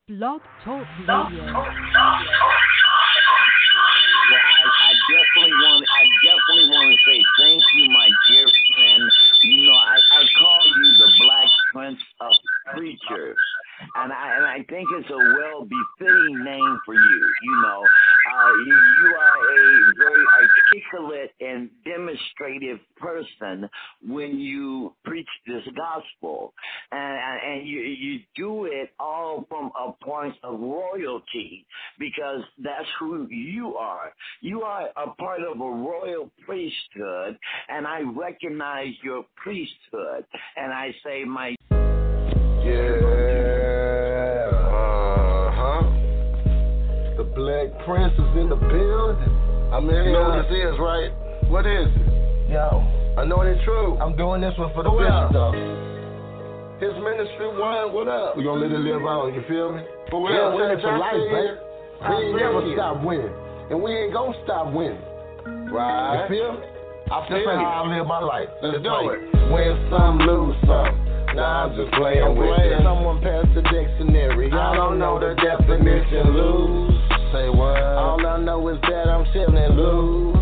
Blog Talk Radio. Well, I definitely want to say thank you, my dear friend. You know, I call you the Black Prince of Preachers, and I think it's a well befitting name for you. You know, you are a very articulate and demonstrative person when you preach this gospel, and you do it all from a point of royalty, because that's who you are. You are a part of a royal priesthood, and I recognize your priesthood, and I say my... The Black Prince is in the building. I mean, you know what this is, right? What is it? Yo, Anointed Truth. I'm doing this one for the bishop, though. His ministry wine, what up? We gonna let it live on, you feel me? But we're winning for life, baby. We ain't never stop winning. And we ain't gonna stop winning. Right. You feel me? I feel how I live my life. Let's do it. Win some, lose some. Nah, I'm just playing with it. Someone passed the dictionary. I don't know the definition. Lose. Say what? All I know is that I'm chillin' loose.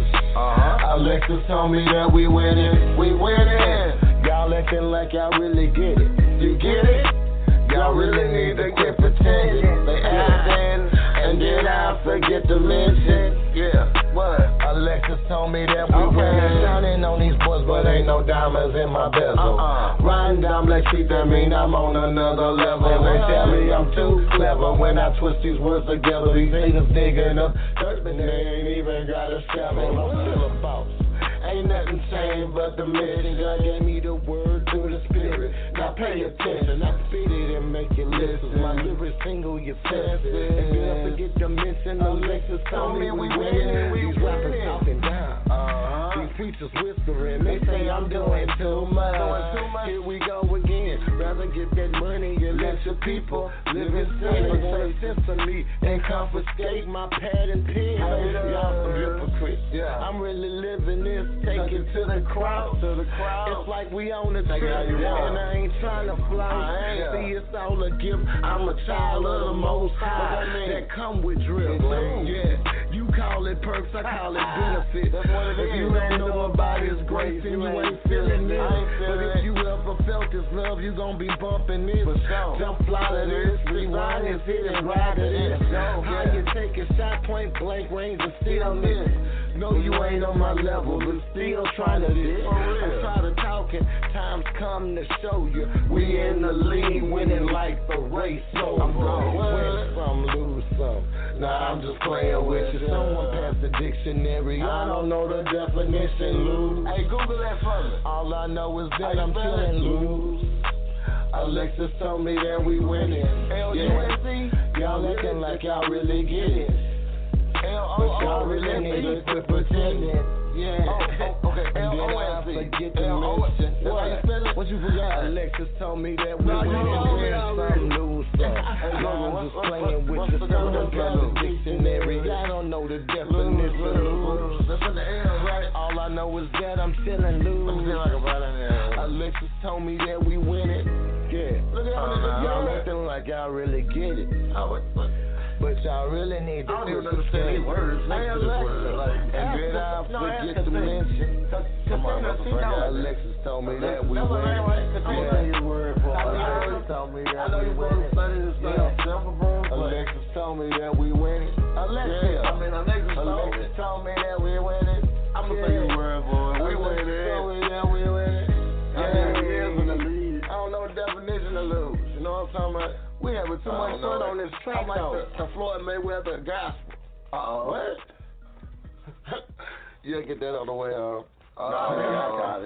Alexis told me that we winning. We winning. Y'all acting like y'all really get it. You get it? Y'all really need to quit pretending. They acting, and then I forget to mention. Yeah, what? Alexis told me that we winning. Shining on these boys, but ain't no diamonds in my bezel. Riding down Black Sheep, that mean I'm on another level. They tell me I'm too clever when I twist these words together. These haters digging up dirt, but they ain't even got a shovel. I'm still a boss. Ain't nothing changed but the mission. God gave me the word through the spirit. Now pay attention. I spit it and make it listen. My lyrics single your senses. And don't forget to mention Alexis told me we winning. These rappers talking down. These preachers whispering. They say I'm doing too much. Here we go again. Rather get that money and let your people live in sin. But say sense to me and confiscate my pad and pen. Y'all some hypocrites. I'm really living this. Take it to the crowd. It's like we on a trip, and I ain't trying to fly. See, it's all a gift. I'm a child of the Most High that come with drip. Yeah, you call it perks, I call it benefits. If you don't know about His grace, then you ain't feeling it. But if you ever felt His love, you gon' be bumping this. Jump fly to this, rewind this, hit and ride to this. How you take a shot, point blank range and still miss? No, you ain't on my level, but still trying to diss. I'm trying to talk and times come to show you. We in the lead, winning like the race. So I'm gonna win some, lose some. Nah, I'm just playing with you. Someone passed the dictionary. I don't know the definition, lose. Hey, Google that for me. All I know is that I'm chillin' loose. Alexis told me that we winning. Yeah. Y'all acting like y'all really get it. But y'all really need to quit pretending. Yeah. Okay. And then I forget to mention. What you forgot? Alexis told me that we win some, lose some. I'm just playing with the someone got a dictionary. I don't know the definition of lose. That's in the air, right? All I know is that I'm chillin' loose. Alexis told me that we winning. Yeah. Look at y'all acting like y'all really get it. But y'all really need to understand these words. And then I forget to mention. Come on, motherfucker. Alexis told me that we win. Alexis told me that we win. Alexis told me that we win. Alexis told me that we win. I'm gonna say the word, boy. We win it. Told me that we win it. I don't know the definition of lose. You know what I'm talking about? We having too much fun on this track, like the Floyd Mayweather gospel. What? You gotta get that on the way out. No, I got it.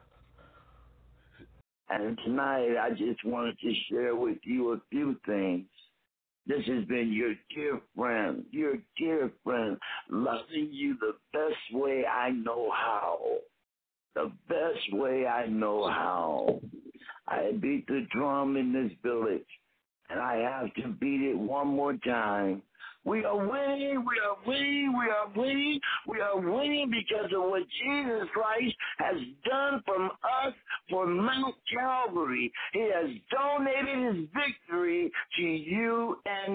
And tonight, I just wanted to share with you a few things. This has been your dear friend, loving you the best way I know how. The best way I know how. I beat the drum in this village, and I have to beat it one more time. We are winning, we are winning, we are winning, we are winning because of what Jesus Christ has done from us for Mount Calvary. He has donated His victory to you and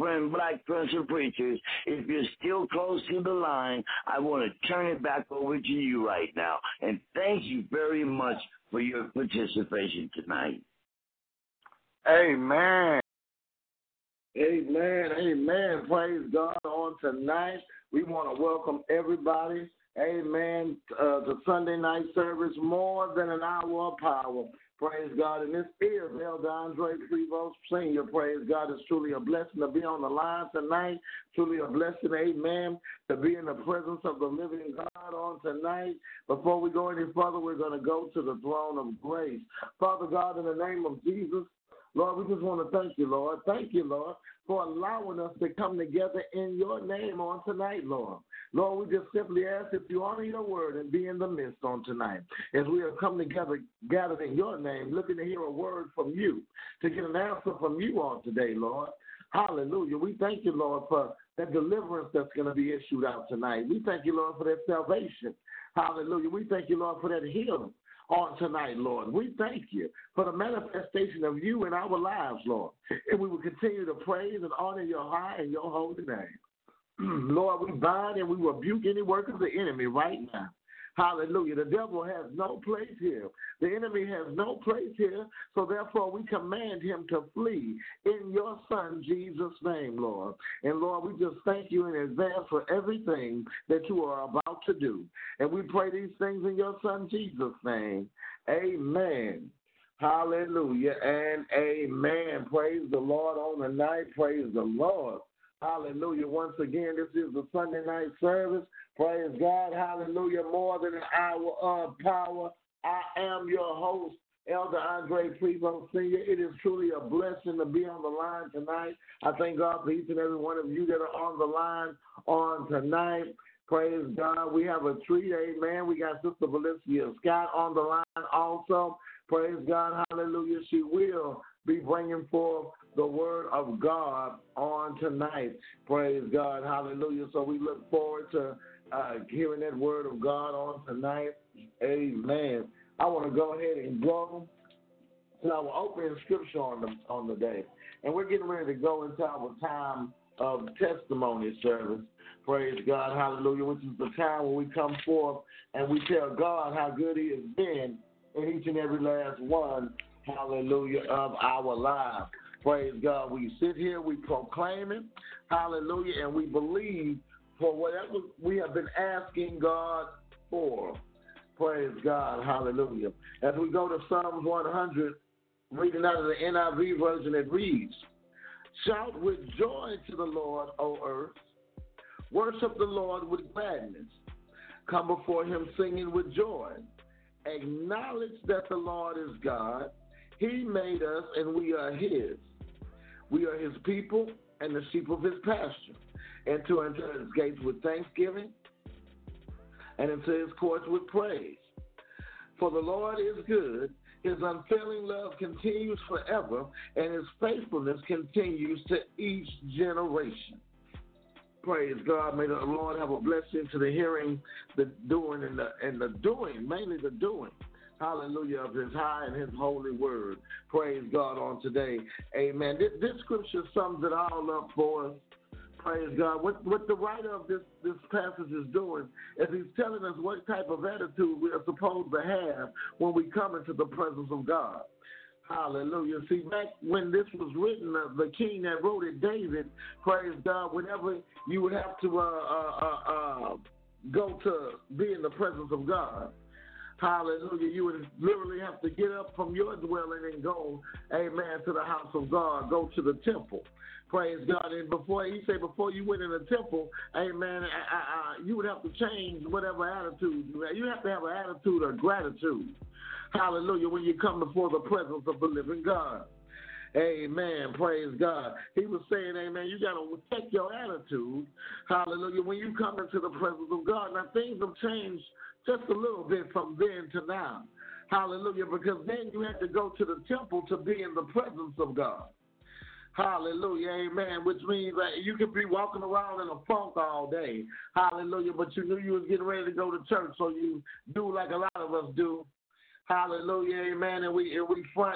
friend, Black Prince of Preachers. If you're still close to the line, I want to turn it back over to you right now. And thank you very much for your participation tonight. Amen. Amen. Amen. Praise God on tonight. We want to welcome everybody, amen, to Sunday night service, More Than an Hour of Power. Praise God. And this is Elder Andre Prevost Sr. Praise God. It's truly a blessing to be on the line tonight. Truly a blessing, amen, to be in the presence of the living God on tonight. Before we go any further, we're going to go to the throne of grace. Father God, in the name of Jesus, Lord, we just want to thank you, Lord. Thank you, Lord, for allowing us to come together in your name on tonight, Lord. Lord, we just simply ask that you honor your word and be in the midst on tonight. As we have come together, gathered in your name, looking to hear a word from you, to get an answer from you on today, Lord. Hallelujah. We thank you, Lord, for that deliverance that's going to be issued out tonight. We thank you, Lord, for that salvation. Hallelujah. We thank you, Lord, for that healing on tonight, Lord. We thank you for the manifestation of you in our lives, Lord. And we will continue to praise and honor your high and your holy name. Lord, we bind and we rebuke any work of the enemy right now. Hallelujah. The devil has no place here. The enemy has no place here. So therefore, we command him to flee in your Son, Jesus' name, Lord. And Lord, we just thank you in advance for everything that you are about to do. And we pray these things in your Son, Jesus' name. Amen. Hallelujah and amen. Praise the Lord on the night. Praise the Lord. Hallelujah. Once again, this is the Sunday night service. Praise God. Hallelujah. More than an hour of power. I am your host, Elder Andre Prevost Sr. It is truly a blessing to be on the line tonight. I thank God for each and every one of you that are on the line on tonight. Praise God. We have a treat. Amen. We got Sister Valencia Scott on the line also. Praise God. Hallelujah. She will be bringing forth the word of God on tonight. Praise God. Hallelujah. So we look forward to hearing that word of God on tonight. Amen. I want to go ahead and go to our opening scripture on the day. And we're getting ready to go into our time of testimony service. Praise God. Hallelujah. Which is the time when we come forth and we tell God how good he has been in each and every last one, hallelujah, of our lives. Praise God. We sit here, we proclaim it, hallelujah, and we believe for whatever we have been asking God for. Praise God. Hallelujah. As we go to Psalms 100, reading out of the NIV version, it reads, "Shout with joy to the Lord, O earth. Worship the Lord with gladness. Come before him singing with joy. Acknowledge that the Lord is God. He made us and we are his. We are his people and the sheep of his pasture. Enter into his gates with thanksgiving and into his courts with praise. For the Lord is good. His unfailing love continues forever, and his faithfulness continues to each generation." Praise God. May the Lord have a blessing to the hearing, the doing, and the doing, mainly the doing. Hallelujah, of his high and his holy word. Praise God on today. Amen. This scripture sums it all up for us. Praise God. What the writer of this passage is doing is he's telling us what type of attitude we are supposed to have when we come into the presence of God. Hallelujah. See, back when this was written, the king that wrote it, David, praise God, whenever you would have to go to be in the presence of God, hallelujah, you would literally have to get up from your dwelling and go, amen, to the house of God, go to the temple. Praise God. And before you went in the temple, amen, you would have to change whatever attitude you have. You have to have an attitude of gratitude. Hallelujah, when you come before the presence of the living God. Amen. Praise God. He was saying, amen, you got to check your attitude. Hallelujah. When you come into the presence of God. Now, things have changed just a little bit from then to now. Hallelujah. Because then you had to go to the temple to be in the presence of God. Hallelujah. Amen. Which means that you could be walking around in a funk all day. Hallelujah. But you knew you was getting ready to go to church. So you do like a lot of us do. Hallelujah, amen. And we front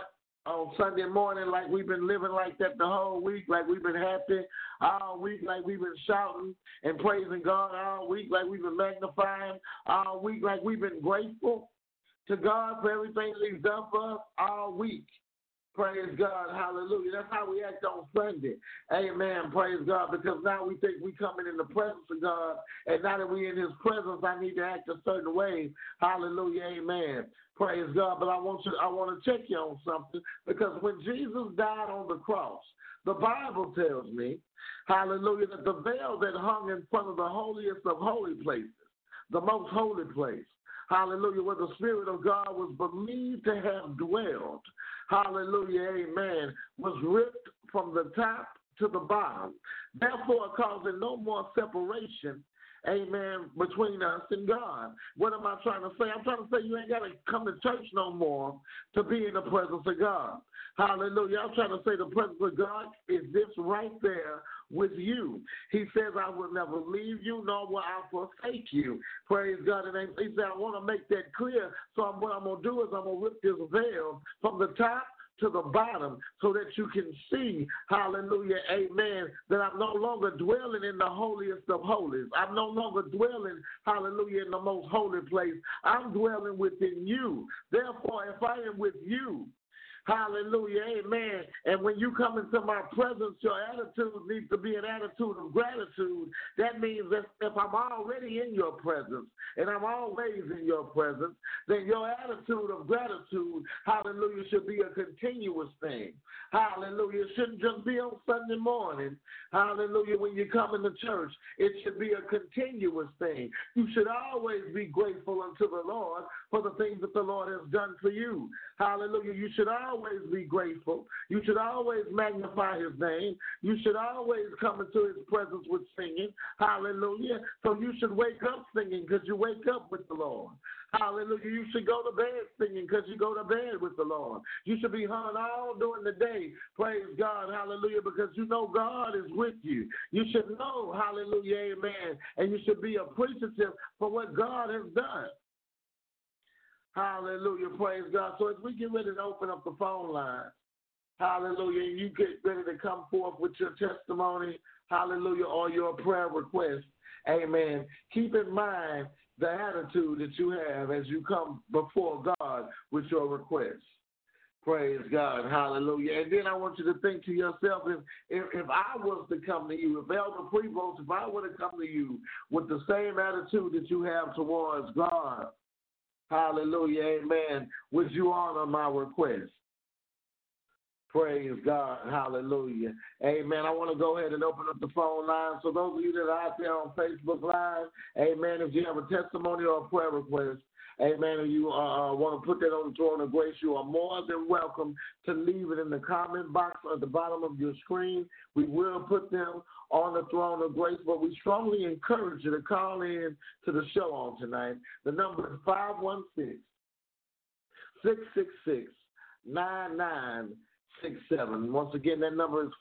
on Sunday morning like we've been living like that the whole week, like we've been happy all week, like we've been shouting and praising God all week, like we've been magnifying all week, like we've been grateful to God for everything that He's done for us all week. Praise God, hallelujah. That's how we act on Sunday. Amen, praise God, because now we think we coming in the presence of God, and now that we in His presence, I need to act a certain way. Hallelujah, amen. Praise God, but I want to check you on something, because when Jesus died on the cross, the Bible tells me, hallelujah, that the veil that hung in front of the holiest of holy places, the most holy place, hallelujah, where the Spirit of God was believed to have dwelled, hallelujah, amen, was ripped from the top to the bottom, therefore causing no more separation, amen, between us and God. What am I trying to say? I'm trying to say you ain't got to come to church no more to be in the presence of God. Hallelujah. I'm trying to say the presence of God is this right there with you. He says, I will never leave you, nor will I forsake you. Praise God. And he said, I want to make that clear. So what I'm going to do is I'm going to rip this veil from the top to the bottom so that you can see, hallelujah, amen, that I'm no longer dwelling in the holiest of holies. I'm no longer dwelling, hallelujah, in the most holy place. I'm dwelling within you. Therefore, if I am with you, hallelujah, amen. And when you come into my presence, your attitude needs to be an attitude of gratitude. That means that if I'm already in your presence and I'm always in your presence, then your attitude of gratitude, hallelujah, should be a continuous thing. Hallelujah. It shouldn't just be on Sunday morning. Hallelujah. When you come into church, it should be a continuous thing. You should always be grateful unto the Lord for the things that the Lord has done for you. Hallelujah. You should always be grateful. You should always magnify His name. You should always come into His presence with singing. Hallelujah. So you should wake up singing because you wake up with the Lord. Hallelujah. You should go to bed singing because you go to bed with the Lord. You should be humming all during the day. Praise God. Hallelujah. Because you know God is with you. You should know, hallelujah, amen. And you should be appreciative for what God has done. Hallelujah. Praise God. So as we get ready to open up the phone line, hallelujah, you get ready to come forth with your testimony, hallelujah, or your prayer request, amen. Keep in mind the attitude that you have as you come before God with your request. Praise God, hallelujah. And then I want you to think to yourself, if I was to come to you, if Elder Prevost, if I were to come to you with the same attitude that you have towards God, hallelujah, amen, would you honor my request? Praise God, hallelujah, amen. I want to go ahead and open up the phone line. So those of you that are out there on Facebook Live, amen, if you have a testimony or a prayer request, amen, and you want to put that on the throne of grace, you are more than welcome to leave it in the comment box at the bottom of your screen. We will put them on the throne of grace, but we strongly encourage you to call in to the show on tonight. The number is 516-666-9967. Once again, that number is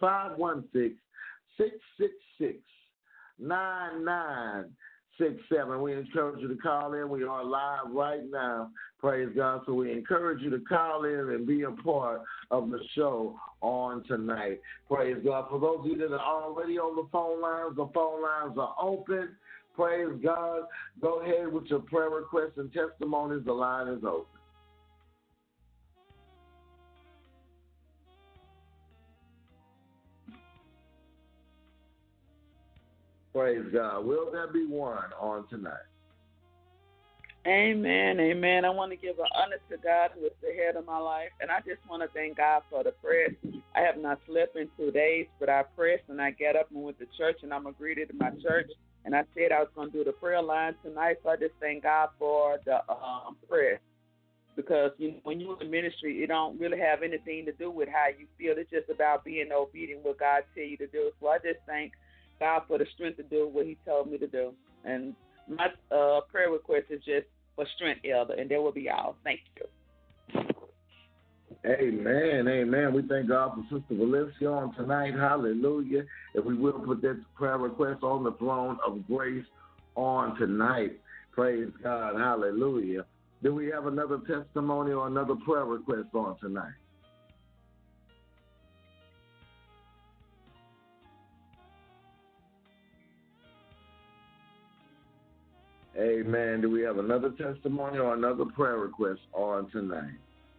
516-666-9967. We encourage you to call in. We are live right now. Praise God. So we encourage you to call in and be a part of the show on tonight. Praise God. For those of you that are already on the phone lines are open. Praise God. Go ahead with your prayer requests and testimonies. The line is open. Praise God. Will there be one on tonight? Amen, amen. I want to give an honor to God who is the head of my life, and I just want to thank God for the prayers. I have not slept in 2 days, but I pressed and I got up and went to church, and I'm greeted in my church, and I said I was going to do the prayer line tonight, so I just thank God for the prayer. Because when you're in ministry, it don't really have anything to do with how you feel. It's just about being obedient what God tell you to do. So I just thank God for the strength to do what He told me to do. And my prayer request is just for strength, Elder, and that will be all. Thank you. Amen, amen. We thank God for Sister Valencia on tonight. Hallelujah. And we will put that prayer request on the throne of grace on tonight. Praise God. Hallelujah. Do we have another testimony or another prayer request on tonight? Amen. Do we have another testimony or another prayer request on tonight?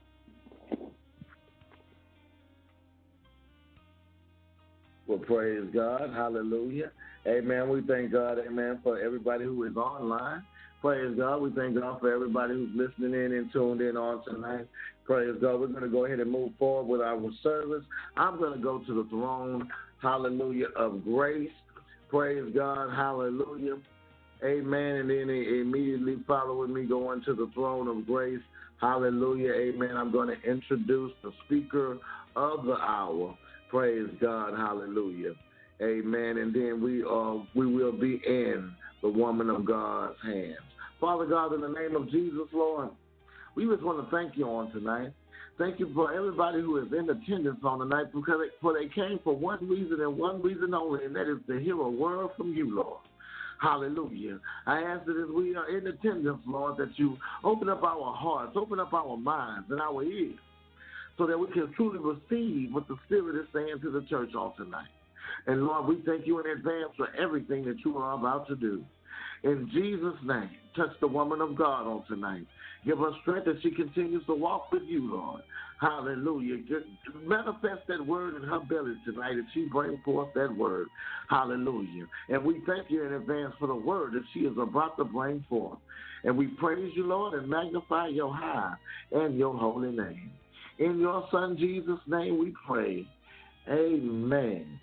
Well, praise God. Hallelujah. Amen. We thank God, amen, for everybody who is online. Praise God. We thank God for everybody who's listening in and tuned in on tonight. Praise God. We're going to go ahead and move forward with our service. I'm going to go to the throne, hallelujah, of grace. Praise God. Hallelujah. Amen. And then immediately following me going to the throne of grace. Hallelujah. Amen. I'm going to introduce the speaker of the hour. Praise God. Hallelujah. Amen. And then we will be in the woman of God's hands. Father God, in the name of Jesus, Lord, we just want to thank you on tonight. Thank you for everybody who is in attendance on tonight because they came for one reason and one reason only, and that is to hear a word from you, Lord. Hallelujah. I ask that as we are in attendance, Lord, that you open up our hearts, open up our minds and our ears so that we can truly receive what the Spirit is saying to the church on tonight. And Lord, we thank you in advance for everything that you are about to do. In Jesus' name, touch the woman of God on tonight. Give her strength as she continues to walk with you, Lord. Hallelujah. Manifest that word in her belly tonight as she brings forth that word. Hallelujah. And we thank you in advance for the word that she is about to bring forth. And we praise you, Lord, and magnify your high and your holy name. In your Son Jesus' name we pray. Amen.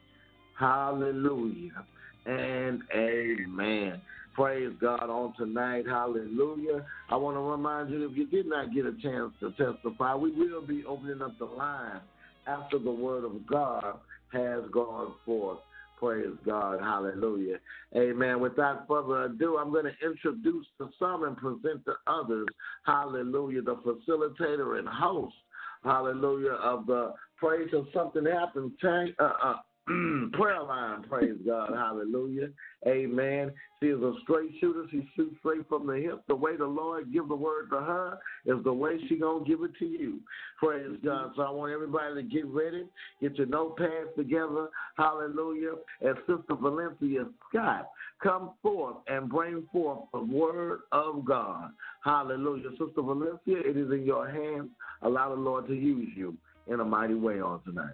Hallelujah. And amen. Praise God on tonight. Hallelujah. I want to remind you, if you did not get a chance to testify, we will be opening up the line after the word of God has gone forth. Praise God. Hallelujah. Amen. Without further ado, I'm going to introduce to some and present to others, hallelujah, the facilitator and host, hallelujah, of the Praise of Something Happened prayer line. Praise God. Hallelujah. Amen. She is a straight shooter. She shoots straight from the hip. The way the Lord give the word to her is the way she going to give it to you. Praise God. So I want everybody to get ready. Get your notepads together. Hallelujah. And Sister Valencia Scott come forth and bring forth the word of God. Hallelujah. Sister Valencia, it is in your hands. Allow the Lord to use you in a mighty way on tonight.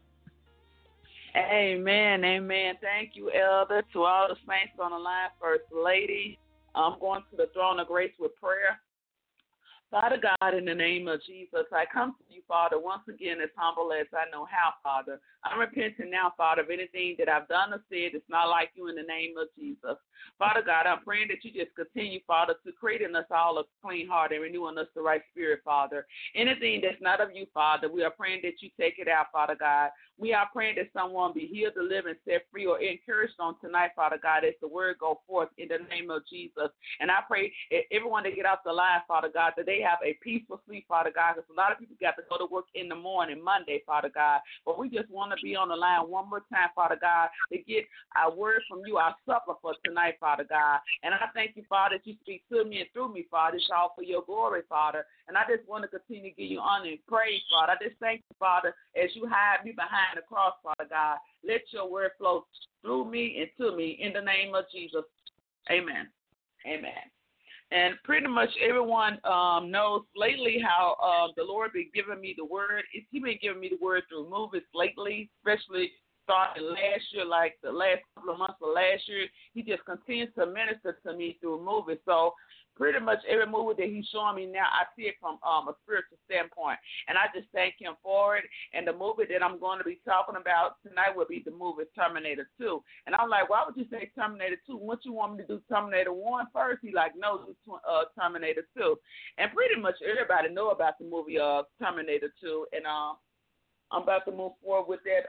Amen, amen. Thank you, Elder, to all the saints on the line, First Lady. I'm going to the throne of grace with prayer. Father God, in the name of Jesus, I come to you, Father, once again as humble as I know how, Father. I'm repenting now, Father, of anything that I've done or said that's not like you in the name of Jesus. Father God, I'm praying that you just continue, Father, to create in us all a clean heart and renewing us the right spirit, Father. Anything that's not of you, Father, we are praying that you take it out, Father God. We are praying that someone be healed, delivered, set free, or encouraged on tonight, Father God, as the word go forth in the name of Jesus. And I pray everyone that get off the line, Father God, that they have a peaceful sleep, Father God, because a lot of people got to go to work in the morning, Monday, Father God. But we just want to be on the line one more time, Father God, to get our word from you, our supper for tonight, Father God. And I thank you, Father, that you speak to me and through me, Father. It's all for your glory, Father. And I just want to continue to give you honor and praise, Father. I just thank you, Father, as you hide me behind the cross, Father God. Let your word flow through me and to me in the name of Jesus. Amen. Amen. And pretty much everyone knows lately how the Lord been giving me the word. He been giving me the word through movies lately, especially starting last year, like the last couple of months of last year. He just continues to minister to me through movies. So pretty much every movie that he's showing me now, I see it from a spiritual standpoint. And I just thank him for it. And the movie that I'm going to be talking about tonight will be the movie Terminator 2. And I'm like, why would you say Terminator 2? Wouldn't you want me to do Terminator 1 first? He's like, no, do Terminator 2. And pretty much everybody know about the movie Terminator 2. And I'm about to move forward with that.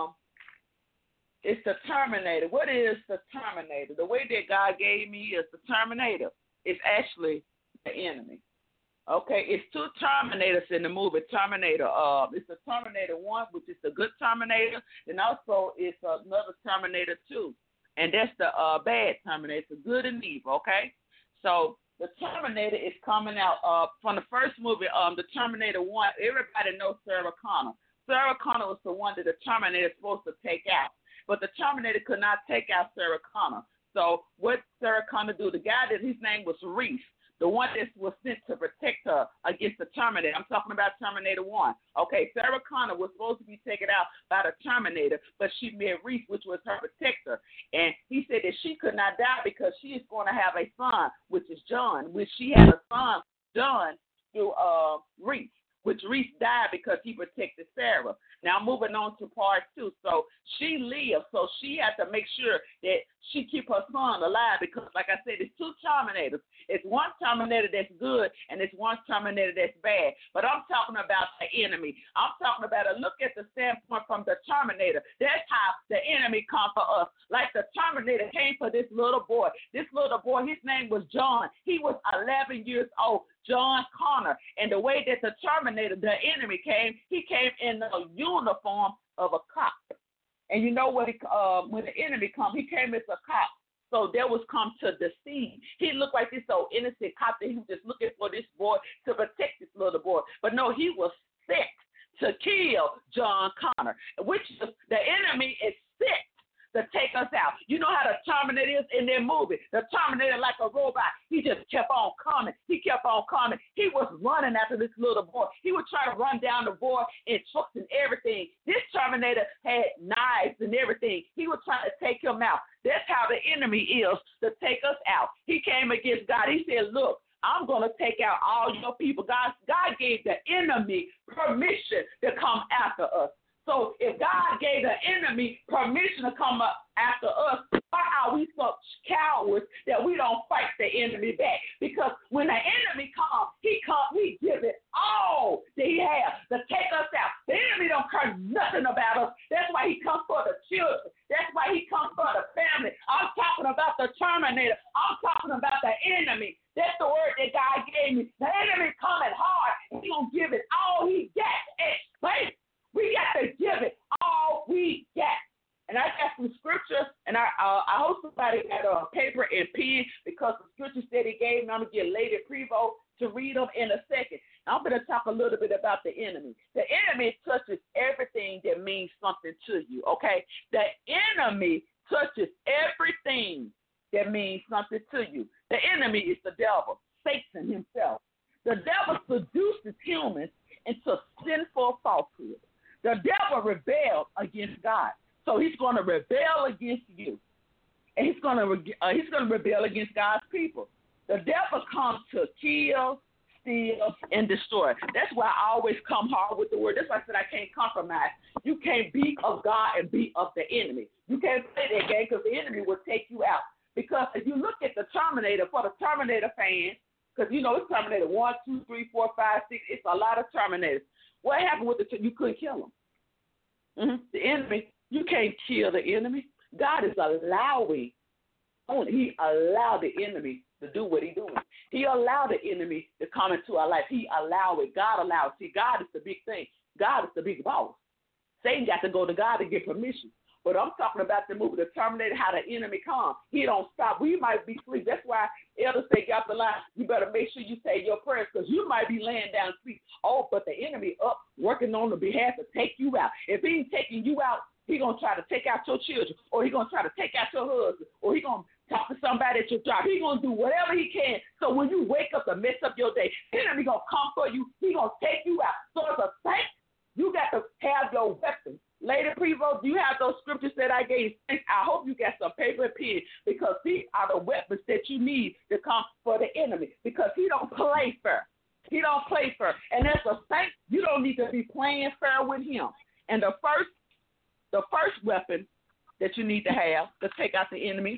It's the Terminator. What is the Terminator? The way that God gave me is the Terminator. It's actually the enemy. Okay, it's two Terminators in the movie Terminator. It's the Terminator 1, which is the good Terminator, and also it's another Terminator 2, and that's the bad Terminator, the good and evil. Okay, so the Terminator is coming out from the first movie, the Terminator 1. Everybody knows Sarah Connor. Sarah Connor was the one that the Terminator is supposed to take out, but the Terminator could not take out Sarah Connor. So what Sarah Connor do? The guy that his name was Reese, the one that was sent to protect her against the Terminator. I'm talking about Terminator 1. Okay, Sarah Connor was supposed to be taken out by the Terminator, but she met Reese, which was her protector. And he said that she could not die because she is going to have a son, which is John, which she had a son, John, through Reese, which Reese died because he protected Sarah. Now, moving on to part 2. So she lived, so she had to make sure that she keep her son alive because, like I said, it's 2 Terminators. It's one Terminator that's good and it's one Terminator that's bad. But I'm talking about the enemy. I'm talking about a look at the standpoint from the Terminator. That's how the enemy come for us. Like the Terminator came for this little boy. This little boy, his name was John. He was 11 years old. John Connor. And the way that the Terminator, the enemy came, he came in the uniform of a cop. And you know what? When the enemy come, he came as a cop. So there was come to deceive. He looked like this old innocent cop that he was just looking for this boy to protect this little boy. But no, he was set to kill John Connor, which is, the enemy is set to take us out. You know how the Terminator is in their movie. The Terminator, like a robot, he just kept on coming. He kept on coming. He was running after this little boy. He would try to run down the boy in trucks and everything. This Terminator had knives and everything. He was trying to take him out. That's how the enemy is, to take us out. He came against God. He said, look, I'm going to take out all your people. God gave the enemy permission to come after us. So if God gave the enemy permission to come up after us, why are we such cowards that we don't fight the enemy back? Because when the enemy comes, he gives it all that he has to take us out. The enemy don't care nothing about us. That's why he comes for the children. That's why he comes for the family. I'm talking about the Terminator. I'm talking about the enemy. That's the word that God gave me. The enemy coming hard, and he's going to give it all he got at stake. We got to give it all we got. And I got some scriptures, and I hope somebody got a paper and pen because the scriptures that he gave me, I'm going to get Lady Prevo to read them in a second. I'm going to talk a little bit about the enemy. The enemy touches everything that means something to you, okay? The enemy touches everything that means something to you. The enemy is the devil, Satan himself. The devil seduces humans into sinful falsehood. The devil rebelled against God, so he's going to rebel against you, and he's going to rebel against God's people. The devil comes to kill, steal, and destroy. That's why I always come hard with the word. That's why I said I can't compromise. You can't be of God and be of the enemy. You can't play that game because the enemy will take you out. Because if you look at the Terminator, for the Terminator fans, because you know it's Terminator 1, 2, 3, 4, 5, 6. It's a lot of Terminators. What happened with you couldn't kill him. The enemy, you can't kill the enemy. God is allowing. He allowed the enemy to do what he's doing. He allowed the enemy to come into our life. He allowed it. God allowed it. See, God is the big thing. God is the big boss. Satan got to go to God to get permission. But I'm talking about the movie, The Terminator, how the enemy comes. He don't stop. We might be asleep. That's why elders say, get off the line. You better make sure you say your prayers because you might be laying down asleep. Oh, but the enemy up working on the behalf to take you out. If he ain't taking you out, he's going to try to take out your children, or he's going to try to take out your husband, or he's going to talk to somebody at your job. He's going to do whatever he can. So when you wake up to mess up your day, the enemy going to come for you. He's going to take you out. So as a saint, you got to have your weapons. Lady Prevo, do you have those scriptures that I gave? I hope you got some paper and pen because these are the weapons that you need to come for the enemy because he don't play fair. He don't play fair. And as a saint, you don't need to be playing fair with him. And the first weapon that you need to have to take out the enemy,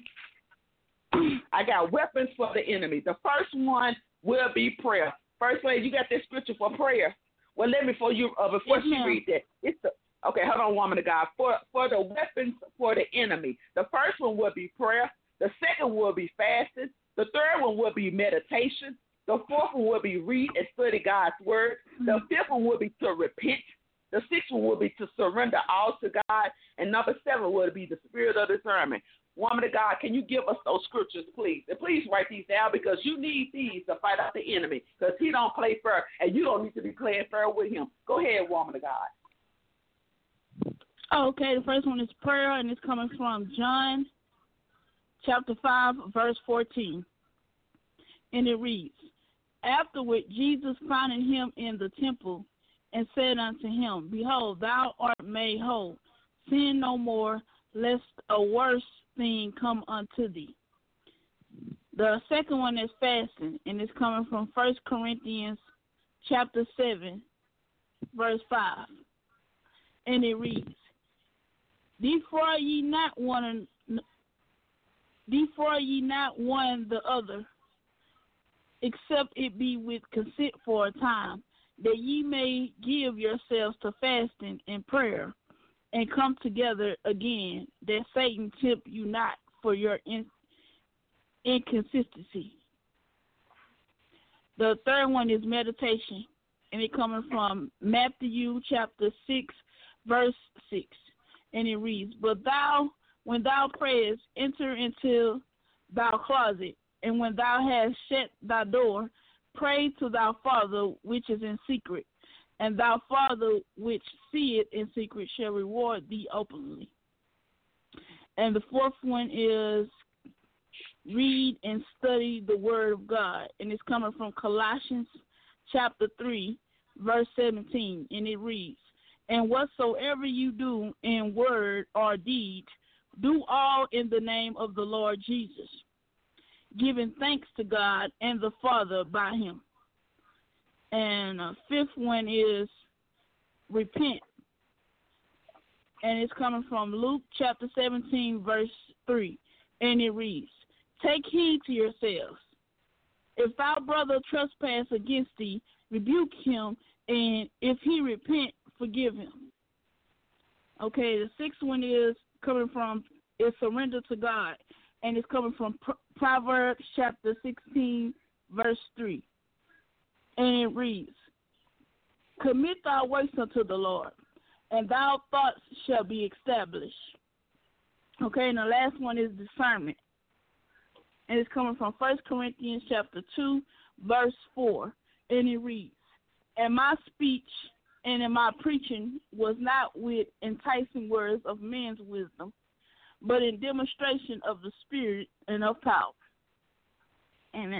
I got weapons for the enemy. The first one will be prayer. First lady, you got this scripture for prayer. Well, let me before she read that. It's the okay. Hold on, woman of God. For the weapons for the enemy, the first one will be prayer. The second will be fasting. The third one will be meditation. The fourth one will be read and study God's word. The fifth one will be to repent. The sixth one will be to surrender all to God. And number 7 will be the spirit of discernment. Woman of God, can you give us those scriptures, please? And please write these down because you need these to fight out the enemy because he don't play fair, and you don't need to be playing fair with him. Go ahead, woman of God. Okay, the first one is prayer, and it's coming from John chapter 5, verse 14. And it reads, Afterward Jesus found him in the temple and said unto him, Behold, thou art made whole. Sin no more, lest a worse thing come unto thee. The second one is fasting, and it's coming from 1 Corinthians chapter 7, verse 5. And it reads, Defraud ye not one the other, except it be with consent for a time, that ye may give yourselves to fasting and prayer, and come together again, that Satan tempt you not for your inconsistency. The third one is meditation, and it coming from Matthew chapter 6, verse 6. And it reads, But thou, when thou prayest, enter into thy closet, and when thou hast shut thy door, pray to thy Father which is in secret, and thy Father which seeth in secret shall reward thee openly. And the fourth one is read and study the Word of God, and it's coming from Colossians chapter 3, verse 17, and it reads, And whatsoever you do in word or deed, do all in the name of the Lord Jesus, giving thanks to God and the Father by him. And fifth one is repent. And it's coming from Luke chapter 17, verse 3. And it reads, Take heed to yourselves. If thy brother trespass against thee, rebuke him, and if he repent, forgive him. Okay, the sixth one is surrender to God. And it's coming from Proverbs chapter 16, verse 3. And it reads, Commit thy ways unto the Lord, and thy thoughts shall be established. Okay, and the last one is discernment. And it's coming from 1 Corinthians chapter 2, verse 4. And it reads, And my speech and in my preaching was not with enticing words of men's wisdom, but in demonstration of the Spirit and of power. Amen.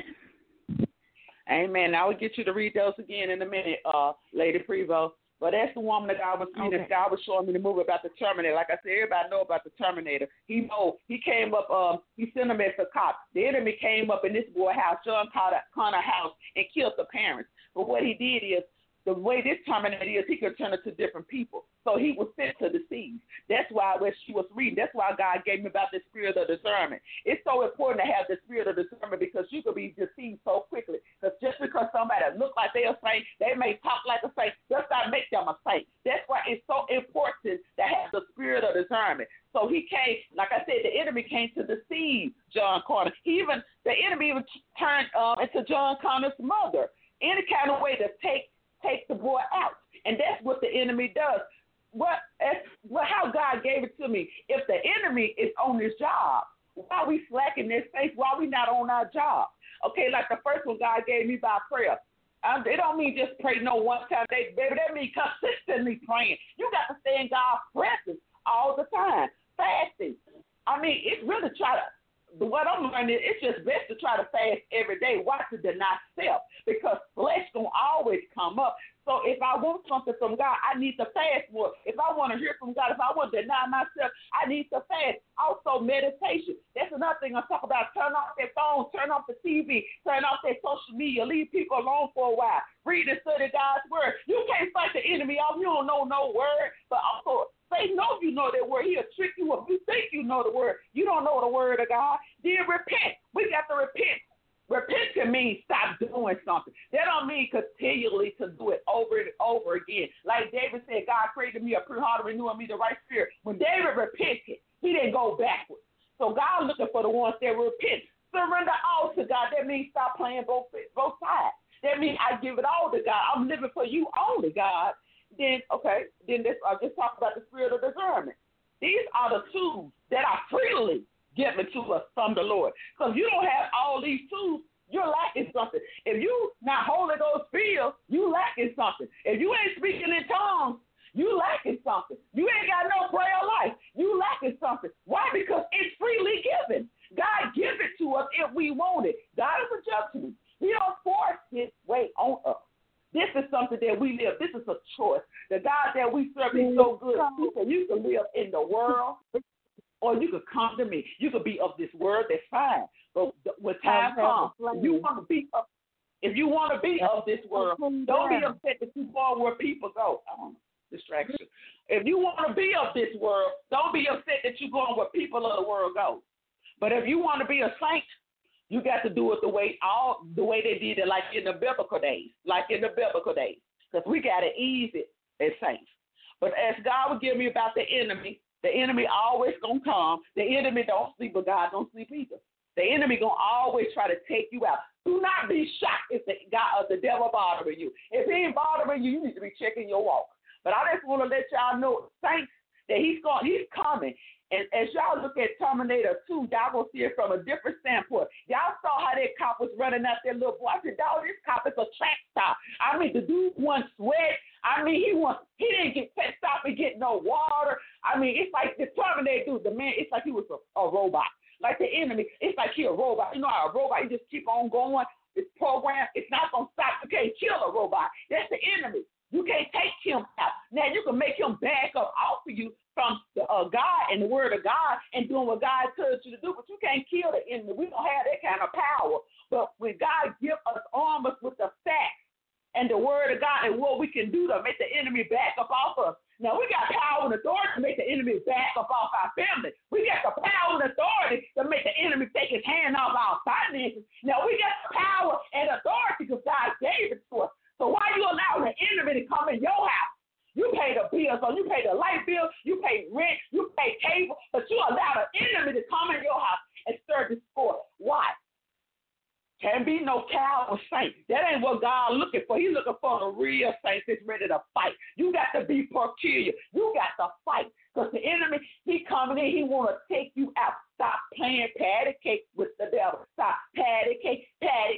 Amen. I will get you to read those again in a minute, Lady Prevo. But that's the woman that God was reading. Okay. God was showing me the movie about the Terminator. Like I said, everybody know about the Terminator. He came up, he sent him as a cop. The enemy came up in this boy house, John Connor house, and killed the parents. But what he did is, the way this Terminator is, he could turn it to different people. So he was sent to deceive. That's why when she was reading, that's why God gave me about the spirit of discernment. It's so important to have the spirit of discernment because you could be deceived so quickly. Because just because somebody look like they're a saint, they may talk like a saint, does not make them a saint. That's why it's so important to have the spirit of discernment. So he came, like I said, the enemy came to deceive John Connor. The enemy even turned into John Connor's mother. Any kind of way to take the boy out. And that's what the enemy does. How God gave it to me. If the enemy is on his job, why are we slacking this faith? Why are we not on our job? Okay, like the first one God gave me by prayer. It don't mean just pray no one time. Baby, that means consistently praying. You got to stay in God's presence all the time. Fasting. I mean, it's really what I'm learning, it's just best to try to fast every day. Why? To deny self, because flesh gonna always come up. So if I want something from God, I need to fast more. If I want to hear from God, if I want to deny myself, I need to fast. Also, meditation. That's another thing I talk about. Turn off their phone, turn off the TV, turn off their social media, leave people alone for a while. Read and study God's word. You can't fight the enemy off. You don't know no word, but also Satan knows you know that word. He'll trick you up. You think you know the word. You don't know the word of God. Then repent. We got to repent. Repent can mean stop doing something. That don't mean continually to do it over and over again. Like David said, God created me a pure heart and renewing me the right spirit. When David repented, he didn't go backwards. So God looking for the ones that repent. Surrender all to God. That means stop playing both sides. That means I give it all to God. I'm living for you only, God. Then I just talk about the spirit of discernment. These are the tools that are freely given to us from the Lord. Because you don't have all these tools, you're lacking something. If you not Holy Ghost filled, you lacking something. If you ain't speaking in tongues, you lacking something. You ain't got no prayer life, you lacking something. Why? Because it's freely given. God that we live, this is a choice. The God that we serve is so good. He said you can live in the world or you could come to me. You could be of this world, that's fine. But when time comes, if you want to be of this world, don't be upset that you go where people go. Distraction. If you want to be of this world, don't be upset that you're going where people of the world go. But if you want to be a saint, you got to do it the way they did it, like in the biblical days. Because we got to ease it as saints. But as God would give me about the enemy always going to come. The enemy don't sleep, but God don't sleep either. The enemy going to always try to take you out. Do not be shocked if the devil bothering you. If he ain't bothering you, you need to be checking your walk. But I just want to let y'all know, saints, that he's coming. And as y'all look at Terminator 2, y'all going to see it from a different standpoint. Y'all saw how that cop was running out there, little boy. I said, dog, this cop is a track star. I mean, the dude wasn't sweat. I mean, he didn't get stop and get no water. I mean, it's like the Terminator dude, the man, it's like he was a robot. Like the enemy, it's like he a robot. You know how a robot, you just keep on going. It's programmed. It's not going to stop. You can't kill a robot. That's the enemy. You can't take him out. Now, you can make him back up off of you from the God and the word of God and doing what God tells you to do, but you can't kill the enemy. We don't have that kind of power. But when God gives us armors with the facts and the word of God and what we can do to make the enemy back up off us. Now, we got power and authority to make the enemy back up off our family. We got the power and authority to make the enemy take his hand off our finances. Now, we got the power and authority because God gave it to us. So why you allow the enemy to come in your house? You pay the bills, so you pay the light bill, you pay rent, you pay cable, but you allow the enemy to come in your house and stir the sport. Why? Can't be no coward saint. That ain't what God looking for. He's looking for a real saint that's ready to fight. You got to be peculiar. You got to fight. Because the enemy, he coming in, he want to take you out. Stop playing patty cake with the devil. Stop patty cake,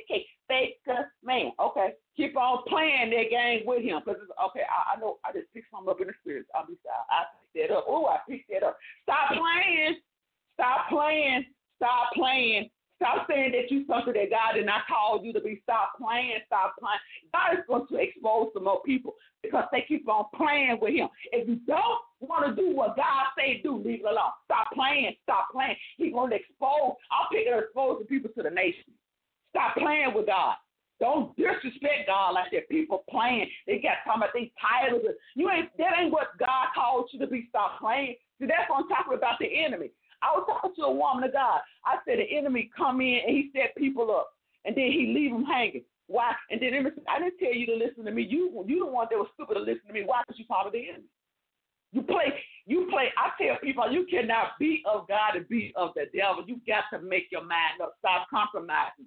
faker man. Okay, keep on playing that game with him. Because, okay, I know I just picked something up in the spirit. I picked that up. Oh, I picked that up. Stop playing. Stop playing. Stop playing. Stop saying that you something that God did not call you to be. Stop playing. Stop playing. God is going to expose some more people because they keep on playing with him. If you don't want to do what God say do, leave it alone. Stop playing. Stop playing. He's going to expose. I'm picking to expose the people to the nation. Stop playing with God. Don't disrespect God like that. People playing. They got talking about these titles. That ain't what God called you to be. Stop playing. See, that's what I'm talking about, the enemy. I was talking to a woman of God. I said the enemy come in and he set people up, and then he leave them hanging. Why? And then I didn't tell you to listen to me. You the one that was stupid to listen to me. Why? Because you follow the enemy. You play. I tell people you cannot be of God and be of the devil. You got to make your mind up. Stop compromising.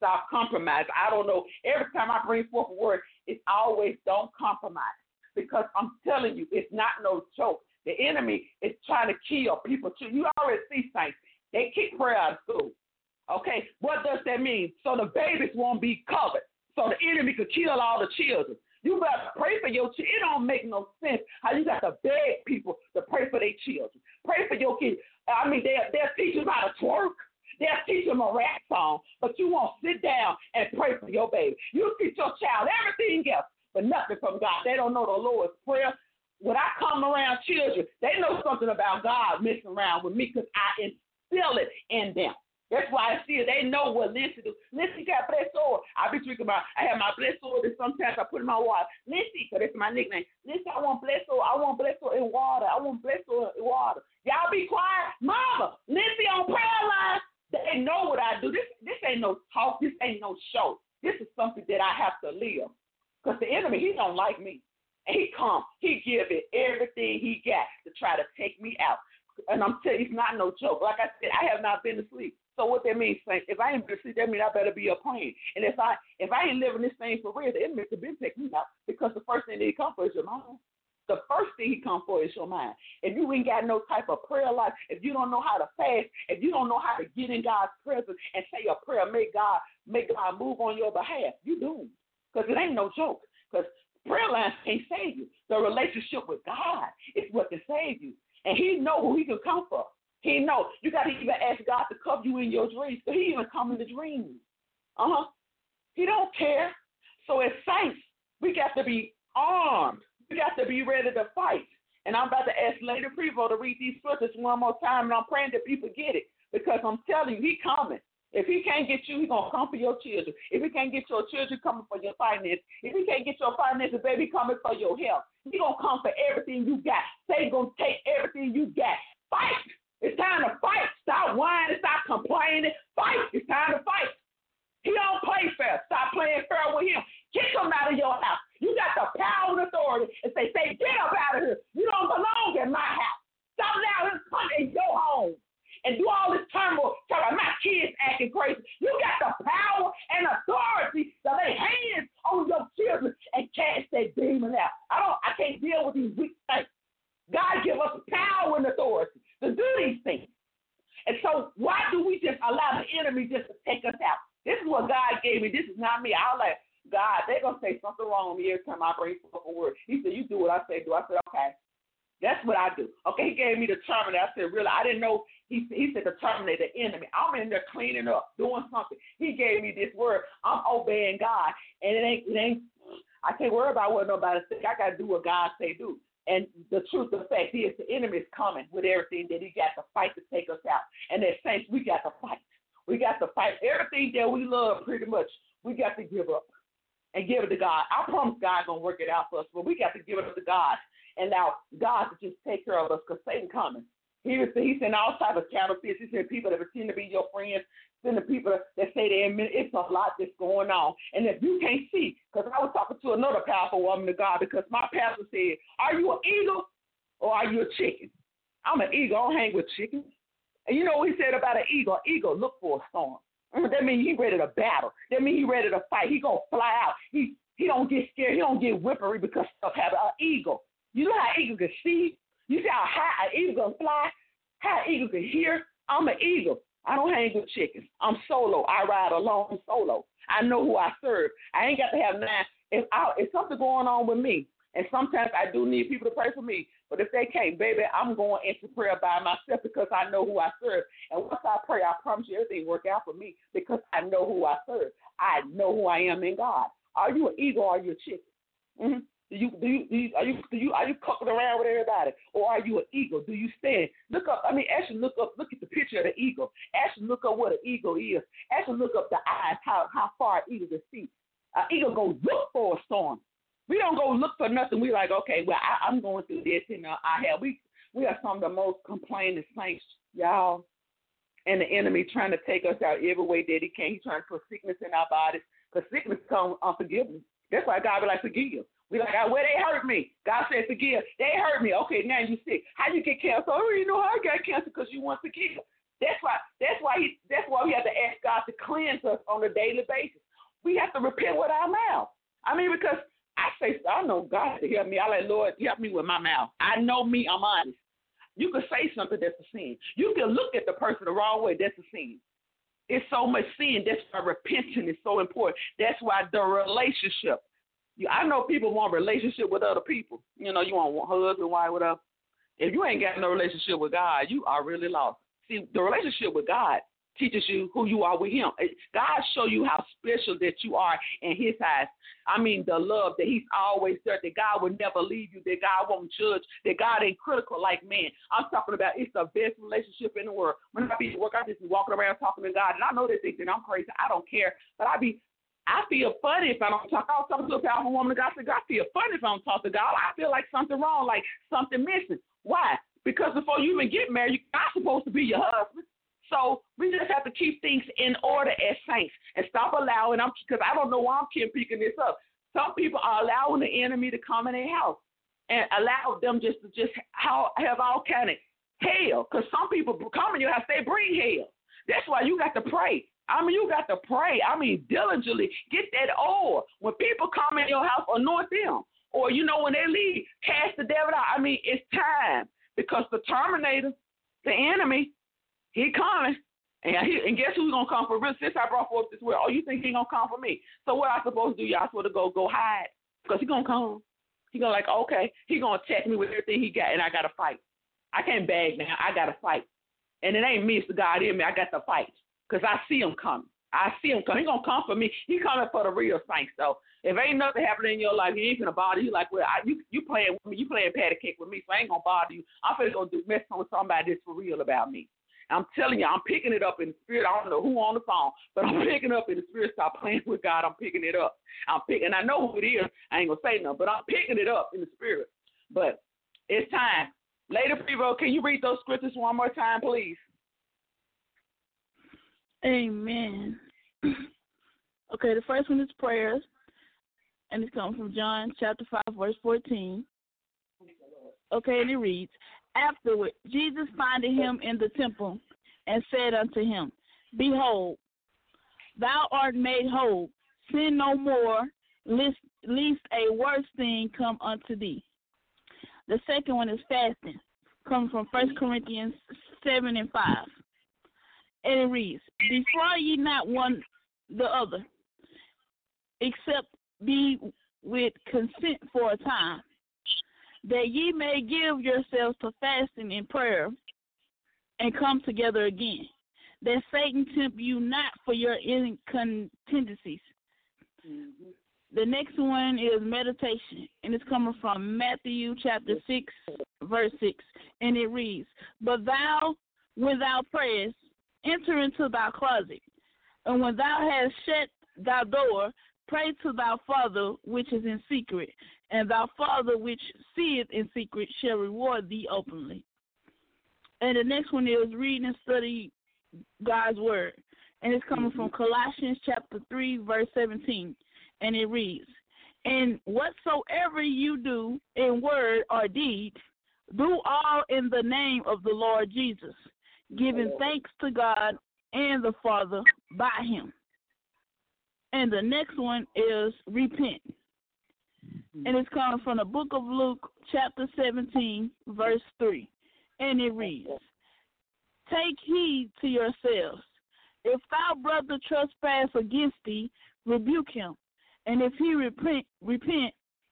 I don't know. Every time I bring forth a word, it's always don't compromise. Because I'm telling you, it's not no joke. The enemy is trying to kill people too. You already see saints. They kick prayer out of school. Okay, what does that mean? So the babies won't be covered. So the enemy could kill all the children. You got to pray for your children. It don't make no sense how you got to beg people to pray for their children. Pray for your kids. I mean, they'll teach them how to twerk. They'll teach them a rap song, but you won't sit down and pray for your baby. You teach your child everything else, but nothing from God. They don't know the Lord's Prayer. When I come around children, they know something about God messing around with me because I instill it in them. That's why I see it. They know what Lindsay do. Lindsay got blessed oil. I have my blessed oil that sometimes I put in my water. Lindsay, because that's my nickname. Lindsay, I want blessed oil. I want blessed oil in water. I want blessed oil in water. Y'all be quiet. Mama, Lindsay on prayer line. They know what I do. This ain't no talk. This ain't no show. This is something that I have to live. Because the enemy, he don't like me. And he give it everything he got to try to take me out. And I'm telling you, it's not no joke. Like I said, I have not been to sleep. So what that means, Saints, if I ain't been to sleep, that means I better be up praying. And if I ain't living this thing for real, the enemy could be taking me out because the first thing that he come for is your mind. The first thing he come for is your mind. If you ain't got no type of prayer life, if you don't know how to fast, if you don't know how to get in God's presence and say a prayer, make God move on your behalf, you doomed. Because it ain't no joke. Because prayer lines can't save you. The relationship with God is what can save you. And he know who he can come for. He know. You got to even ask God to cover you in your dreams. So he even come in the dreams. He don't care. So as saints, we got to be armed. We got to be ready to fight. And I'm about to ask Lady Prevo to read these scriptures one more time, and I'm praying that people get it, because I'm telling you, he coming. If he can't get you, he's going to come for your children. If he can't get your children, coming for your finances. If he can't get your finances, baby, coming for your health. He's going to come for everything you got. Satan's going to take everything you got. Fight. It's time to fight. Stop whining. Stop complaining. Fight. It's time to fight. He don't play fair. Stop playing fair with him. Kick him out of your house. You got the power and authority and say, get up out of here. You don't belong in my house. Stop allowing him to come in your home and do all this turmoil, talking about my kids acting crazy. You got the power and authority to lay hands on your children and cast that demon out. I can't deal with these weak things. God give us power and authority to do these things. And so why do we just allow the enemy just to take us out? This is what God gave me. This is not me. I was like, God, they're going to say something wrong with me every time I bring forth a word. He said, you do what I say do. I said, okay. That's what I do. Okay, he gave me the Terminator. I said, really? I didn't know. He said the Terminator, the enemy. I'm in there cleaning up, doing something. He gave me this word. I'm obeying God. And it ain't, I can't worry about what nobody says. I got to do what God say do. And the truth of the fact is the enemy is coming with everything that he got to fight to take us out. And as saints, we got to fight. We got to fight. Everything that we love pretty much, we got to give up and give it to God. I promise God's going to work it out for us, but we got to give it up to God and allow God to just take care of us, because Satan coming. He sent all types of counterfeits. He sent people that pretend to be your friends, send the people that say they're admit it's a lot that's going on. And if you can't see, because I was talking to another powerful woman of God, because my pastor said, are you an eagle or are you a chicken? I'm an eagle. I don't hang with chickens. And you know what he said about an eagle? An eagle look for a storm. That means he's ready to battle. That means he's ready to fight. He's going to fly out. He don't get scared. He don't get whippery because stuff happens. An eagle. You know how an eagle can see? You see how high an eagle can fly? How an eagle can hear? I'm an eagle. I don't hang with chickens. I'm solo. I ride alone solo. I know who I serve. I ain't got to have nine. If something going on with me, and sometimes I do need people to pray for me, but if they can't, baby, I'm going into prayer by myself because I know who I serve. And once I pray, I promise you everything work out for me because I know who I serve. I know who I am in God. Are you an eagle or are you a chicken? Mm-hmm. Are you cucking around with everybody, or are you an eagle? Do you stand? Actually look at the picture of the eagle. Actually look up what an eagle is. Actually look up the eyes, how far an eagle can see. An eagle go look for a storm. We don't go look for nothing. We like, okay, well, I'm going through this, and we are some of the most complaining saints, y'all. And the enemy trying to take us out every way that he can. He's trying to put sickness in our bodies, because sickness comes unforgiveness. That's why God be like, forgive. We like, well, they hurt me. God said, forgive. They hurt me. Okay, now you sick. How you get cancer? Oh, you know how I got cancer, because you want to forgive. That's why we have to ask God to cleanse us on a daily basis. We have to repent with our mouth. Because I know God to help me. I like, Lord, help me with my mouth. I know me. I'm honest. You can say something that's a sin. You can look at the person the wrong way. That's a sin. It's so much sin. That's why repentance is so important. That's why the relationship. I know people want a relationship with other people. You know, you want husband, wife, whatever. If you ain't got no relationship with God, you are really lost. See, the relationship with God teaches you who you are with him. God show you how special that you are in his eyes. The love that he's always there, that God will never leave you, that God won't judge, that God ain't critical like man. I'm talking about it's the best relationship in the world. When I be at work, I just be walking around talking to God, and I know they think that I'm crazy. I don't care, but I feel funny if I don't talk. I was talking to a powerful woman. God said, I feel funny if I don't talk to God. I feel like something wrong, like something missing. Why? Because before you even get married, you're not supposed to be your husband. So we just have to keep things in order as saints and stop allowing them, because I don't know why I'm picking this up. Some people are allowing the enemy to come in their house and allow them just to have all kind of hell, because some people come in your house, they bring hell. That's why you got to pray. You got to pray. Diligently get that oil. When people come in your house, anoint them. Or, when they leave, cast the devil out. It's time, because the Terminator, the enemy, he coming. And guess who's going to come for real? Since I brought forth this word, you think he's going to come for me? So what I supposed to do? Y'all supposed to go hide, because he's going to come. He's going to okay, he's going to attack me with everything he got, and I got to fight. I can't bag now. I got to fight. And it ain't me, it's the God in me. I got to fight, because I see him coming. I see him come. He gonna come for me. He coming for the real saints. So if ain't nothing happening in your life, he ain't gonna bother you. Like, well, you playing with me, you playing patty cake with me, so I ain't gonna bother you. I'm finna go mess with somebody that's for real about me. I'm telling you, I'm picking it up in the spirit. I don't know who on the phone, but I'm picking up in the spirit. Stop playing with God. I'm picking it up. And I know who it is. I ain't gonna say nothing, but I'm picking it up in the spirit. But it's time. Lady Prevo, can you read those scriptures one more time, please? Amen. Okay, the first one is prayers, and it's coming from John chapter 5, verse 14. Okay, and it reads, Afterward, Jesus finding him in the temple, and said unto him, Behold, thou art made whole. Sin no more, lest a worse thing come unto thee. The second one is fasting, coming from 1 Corinthians 7 and 5. And it reads, Defraud ye not one the other, except be with consent for a time, that ye may give yourselves to fasting and prayer, and come together again, that Satan tempt you not for your incontinencies. Mm-hmm. The next one is meditation, and it's coming from Matthew chapter 6, verse 6, and it reads, But thou, when thou prayest, enter into thy closet, and when thou hast shut thy door, pray to thy Father which is in secret, and thy Father which seeth in secret shall reward thee openly. And the next one is read and study God's word, and it's coming from Colossians chapter 3, verse 17, and it reads, And whatsoever you do in word or deed, do all in the name of the Lord Jesus, giving thanks to God and the Father by him. And the next one is repent. And it's coming from the book of Luke, chapter 17, verse 3. And it reads, Take heed to yourselves. If thy brother trespass against thee, rebuke him. And if he repent,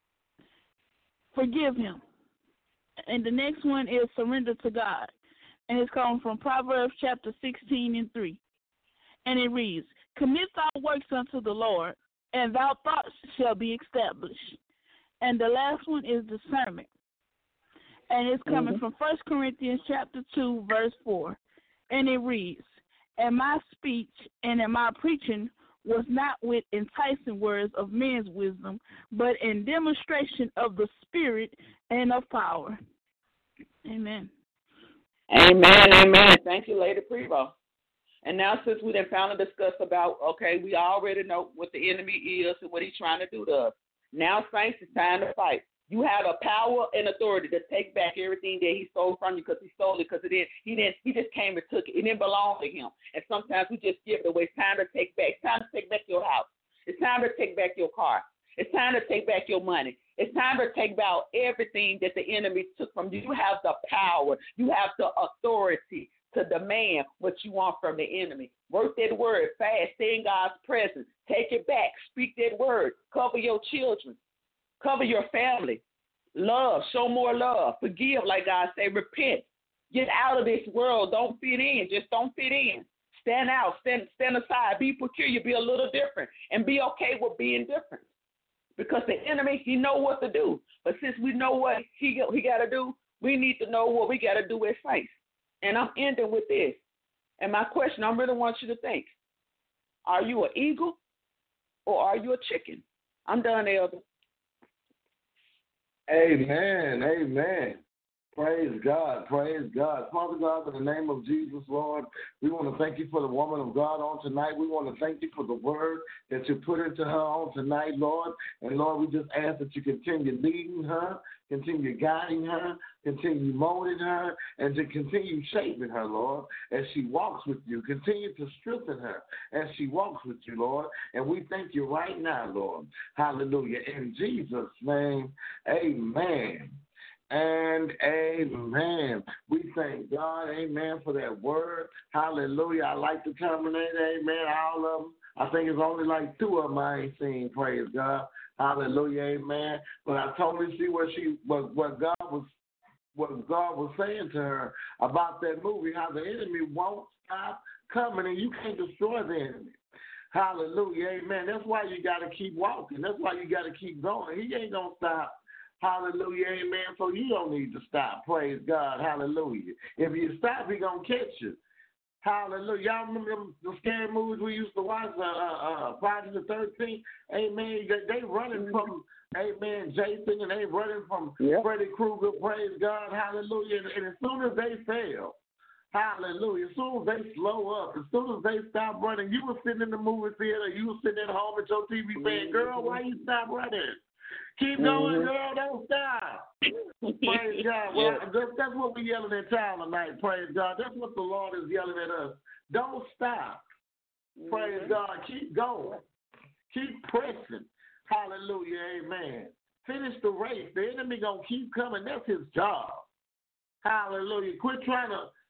forgive him. And the next one is surrender to God. And it's coming from Proverbs chapter 16 and 3. And it reads, Commit thy works unto the Lord, and thy thoughts shall be established. And the last one is discernment. And it's coming from 1 Corinthians chapter 2, verse 4. And it reads, And my speech and in my preaching was not with enticing words of men's wisdom, but in demonstration of the Spirit and of power. Amen. Amen, amen. Thank you, Lady Prevo. And now since we done finally discussed about, okay, we already know what the enemy is and what he's trying to do to us. Now, saints, it's time to fight. You have a power and authority to take back everything that he stole from you because he stole it because he just came and took it. It didn't belong to him. And sometimes we just give it away. It's time to take back. It's time to take back your house. It's time to take back your car. It's time to take back your money. It's time to take back everything that the enemy took from you. You have the power. You have the authority to demand what you want from the enemy. Work that word fast. Stay in God's presence. Take it back. Speak that word. Cover your children. Cover your family. Love. Show more love. Forgive, like God say. Repent. Get out of this world. Don't fit in. Just don't fit in. Stand out. Stand aside. Be peculiar. Be a little different. And be okay with being different. Because the enemy, he know what to do. But since we know what he got to do, we need to know what we got to do as saints. And I'm ending with this. And my question, I really want you to think. Are you an eagle or are you a chicken? I'm done, Elder. Amen. Amen. Praise God. Praise God. Father God, in the name of Jesus, Lord, we want to thank you for the woman of God on tonight. We want to thank you for the word that you put into her on tonight, Lord. And, Lord, we just ask that you continue leading her, continue guiding her, continue molding her, and to continue shaping her, Lord, as she walks with you. Continue to strengthen her as she walks with you, Lord. And we thank you right now, Lord. Hallelujah. In Jesus' name, amen. And amen. We thank God, amen, for that word. Hallelujah. I like to terminate, amen, all of them. I think it's only like two of them I ain't seen, praise God. Hallelujah, amen. But I totally see what God was saying to her about that movie, how the enemy won't stop coming and you can't destroy the enemy. Hallelujah, amen. That's why you got to keep walking. That's why you got to keep going. He ain't going to stop. Hallelujah, amen. So you don't need to stop. Praise God, hallelujah. If you stop, he going to catch you. Hallelujah. Y'all remember the scary movies we used to watch, Friday the 13th? Amen. They running from, amen, Jason, and they running from Freddy Krueger. Praise God. Hallelujah. And as soon as they fail, hallelujah, as soon as they slow up, as soon as they stop running, you were sitting in the movie theater, you were sitting at home at your TV saying, girl, why you stop running? Keep going, girl. Don't stop. Praise God. Well, that's what we're yelling at town tonight. Praise God. That's what the Lord is yelling at us. Don't stop. Praise God. Keep going. Keep pressing. Hallelujah. Amen. Finish the race. The enemy gonna keep coming. That's his job. Hallelujah. Quit trying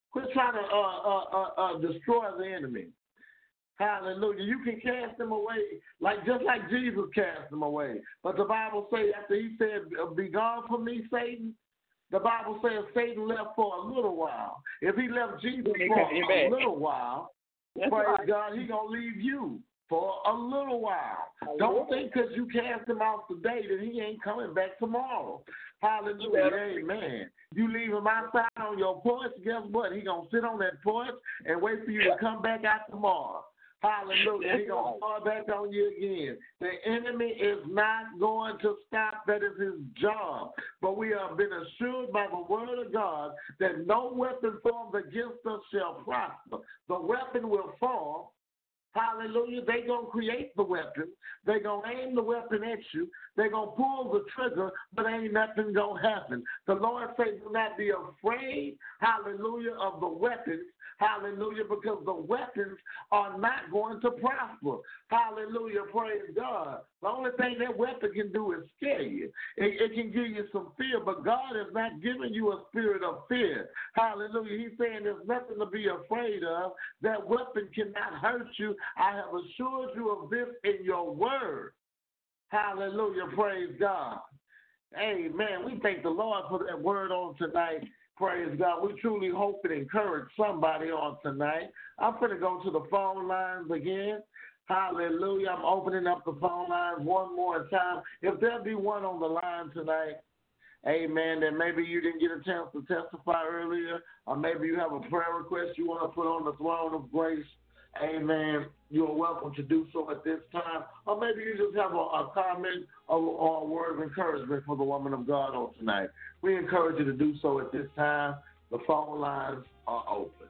to destroy the enemy. Hallelujah. You can cast them away just like Jesus cast them away. But the Bible says after he said, be gone from me, Satan, the Bible says Satan left for a little while. If he left Jesus for a little while, praise God, he going to leave you for a little while. Don't think because you cast him out today that he ain't coming back tomorrow. Hallelujah. Amen. You leave him outside on your porch, guess what? He going to sit on that porch and wait for you to come back out tomorrow. Hallelujah. He's going to fall back on you again. The enemy is not going to stop. That is his job. But we have been assured by the word of God that no weapon formed against us shall prosper. The weapon will form. Hallelujah. They're going to create the weapon. They're going to aim the weapon at you. They're going to pull the trigger, but ain't nothing going to happen. The Lord says do not be afraid, hallelujah, of the weapons. Hallelujah, because the weapons are not going to prosper. Hallelujah, praise God. The only thing that weapon can do is scare you. It can give you some fear, but God has not given you a spirit of fear. Hallelujah. He's saying there's nothing to be afraid of. That weapon cannot hurt you. I have assured you of this in your word. Hallelujah, praise God. Amen. We thank the Lord for that word on tonight. Praise God. We truly hope and encourage somebody on tonight. I'm going to go to the phone lines again. Hallelujah. I'm opening up the phone lines one more time. If there be one on the line tonight, amen, that maybe you didn't get a chance to testify earlier, or maybe you have a prayer request you want to put on the throne of grace, amen, you are welcome to do so at this time. Or maybe you just have a comment or a word of encouragement for the woman of God on tonight. We encourage you to do so at this time. The phone lines are open.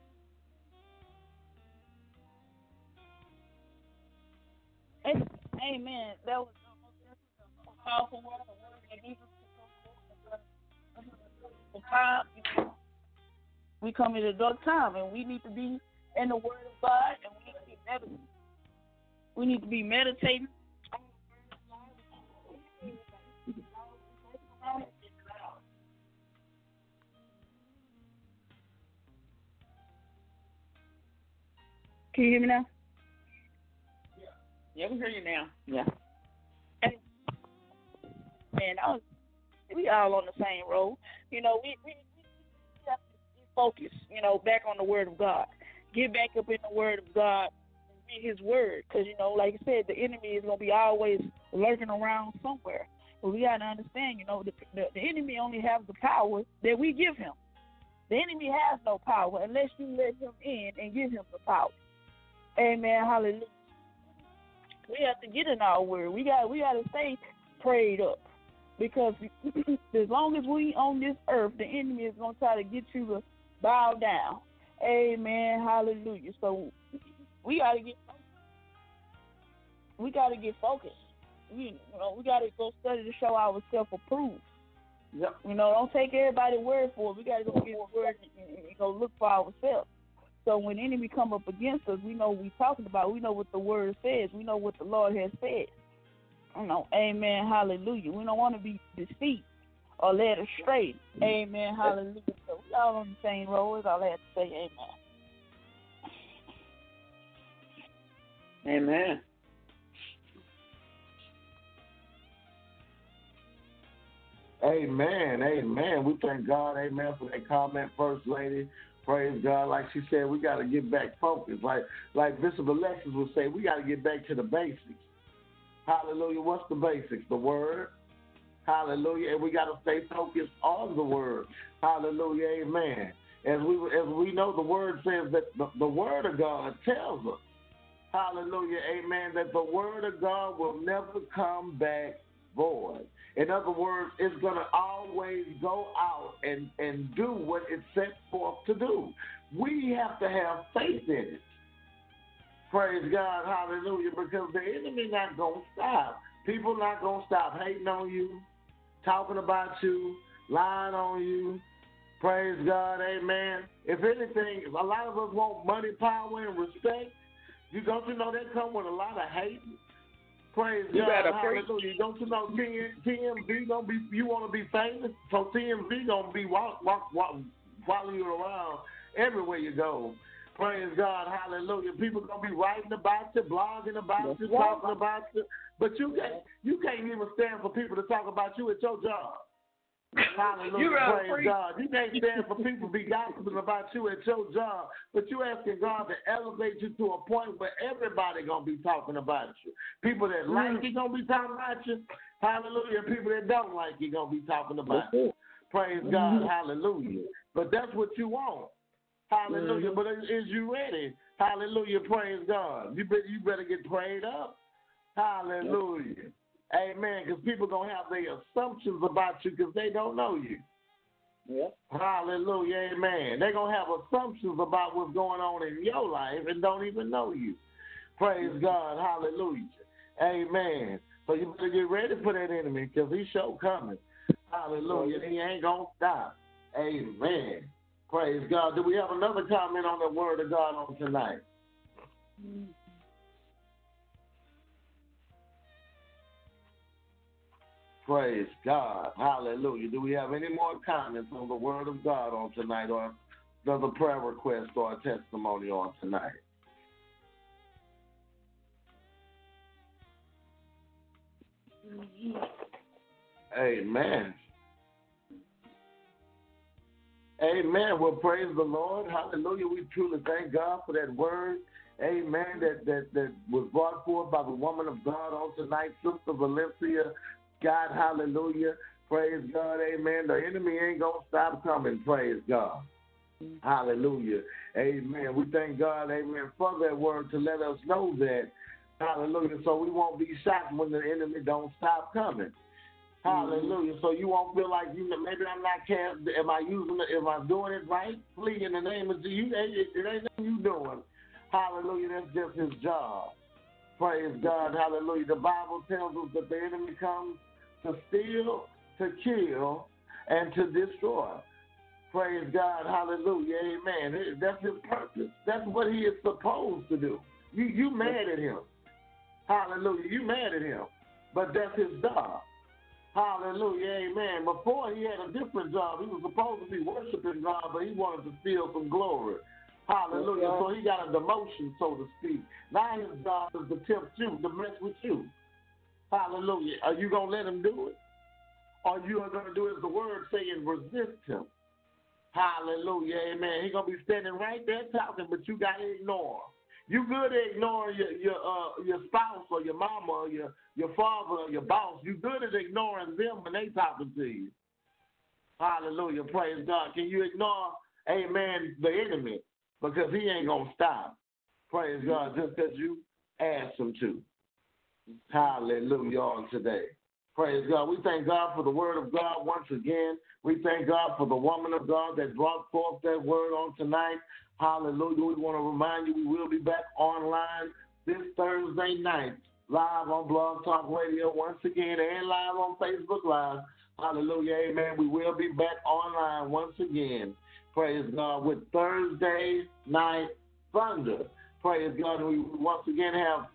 Amen. That was a powerful word. We come into dark time, and we need to be in the Word of God, and we need to be meditating. We need to be meditating. Can you hear me now? Yeah, we hear you now. Yeah. Man, we all on the same road. You know, we have to be focused, you know, back on the Word of God. Get back up in the Word of God and read His Word. Because, you know, like I said, the enemy is going to be always lurking around somewhere. But we got to understand, you know, the enemy only has the power that we give him. The enemy has no power unless you let him in and give him the power. Amen. Hallelujah. We have to get in our word. We got to stay prayed up, because as long as we on this earth, the enemy is going to try to get you to bow down. Amen. Hallelujah. So we got to get focused. We got to go study to show ourselves approved. Yep. You know, don't take everybody's word for it. We got to go get the word and go look for ourselves. So when the enemy come up against us, we know what we're talking about. We know what the word says. We know what the Lord has said. You know, amen, hallelujah. We don't want to be deceived or led astray. Amen, hallelujah. So we all on the same road. That's all I have to say. Amen. Amen. Amen, amen. We thank God, amen, for that comment, First Lady. Praise God. Like she said, we got to get back focused. Like Bishop Alexis would say, we got to get back to the basics. Hallelujah. What's the basics? The word. Hallelujah. And we got to stay focused on the word. Hallelujah. Amen. As we know, the word says that the word of God tells us, hallelujah, amen, that the word of God will never come back void. In other words, it's going to always go out and do what it's set forth to do. We have to have faith in it. Praise God, hallelujah, because the enemy not going to stop. People not going to stop hating on you, talking about you, lying on you. Praise God, amen. If anything, a lot of us want money, power, and respect. Don't you know that come with a lot of hate? Praise God, hallelujah. Don't you know TMV gonna be? You want to be famous, so TMV gonna be follow you around everywhere you go. Praise God, hallelujah. People gonna be writing about you, blogging about you, talking about you, but you can't even stand for people to talk about you at your job. Hallelujah, praise God. You can't stand for people to be gossiping about you at your job, but you asking God to elevate you to a point where everybody going to be talking about you. People that like you going to be talking about you. Hallelujah. People that don't like you going to be talking about you. Praise God. Hallelujah. But that's what you want. Hallelujah. But is you ready? Hallelujah. Praise God. You better get prayed up. Hallelujah. Amen, because people going to have their assumptions about you because they don't know you. Yep. Hallelujah, amen. They're going to have assumptions about what's going on in your life and don't even know you. Praise God, hallelujah. Amen. So you better get ready for that enemy because he's sure coming. Hallelujah, he ain't going to stop. Amen. Praise God. Do we have another comment on the word of God on tonight? Praise God. Hallelujah. Do we have any more comments on the word of God on tonight or another prayer request or a testimony on tonight? Amen. Amen. Well, praise the Lord. Hallelujah. We truly thank God for that word. Amen. That was brought forth by the woman of God on tonight, Sister Valencia. God, hallelujah. Praise God, amen. The enemy ain't going to stop coming. Praise God. Hallelujah. Amen. We thank God, amen, for that word to let us know that. Hallelujah. So we won't be shocked when the enemy don't stop coming. Hallelujah. So you won't feel like, maybe I'm not careful. Am I doing it right? Flee in the name of Jesus. It ain't nothing you doing. Hallelujah. That's just his job. Praise God, hallelujah. The Bible tells us that the enemy comes to steal, to kill, and to destroy. Praise God, hallelujah, amen. That's his purpose. That's what he is supposed to do. You mad at him. Hallelujah, you mad at him. But that's his job. Hallelujah, amen. Before he had a different job. He was supposed to be worshiping God, but he wanted to steal some glory. Hallelujah. So he got a demotion, so to speak. Now his job is to tempt you, to mess with you. Hallelujah. Are you going to let him do it? Or you are going to do as the word saying, resist him. Hallelujah. Amen. He's going to be standing right there talking, but you got to ignore. You good at ignoring your spouse or your mama or your father or your boss. You good at ignoring them when they talking to you. Hallelujah. Praise God. Can you ignore, amen, the enemy? Because he ain't going to stop. Praise God, just as you asked him to. Hallelujah on today. Praise God. We thank God for the word of God once again. We thank God for the woman of God that brought forth that word on tonight. Hallelujah. We want to remind you we will be back online this Thursday night, live on Blog Talk Radio once again and live on Facebook Live. Hallelujah. Amen. We will be back online once again. Praise God, with Thursday Night Thunder. Praise God. We once again have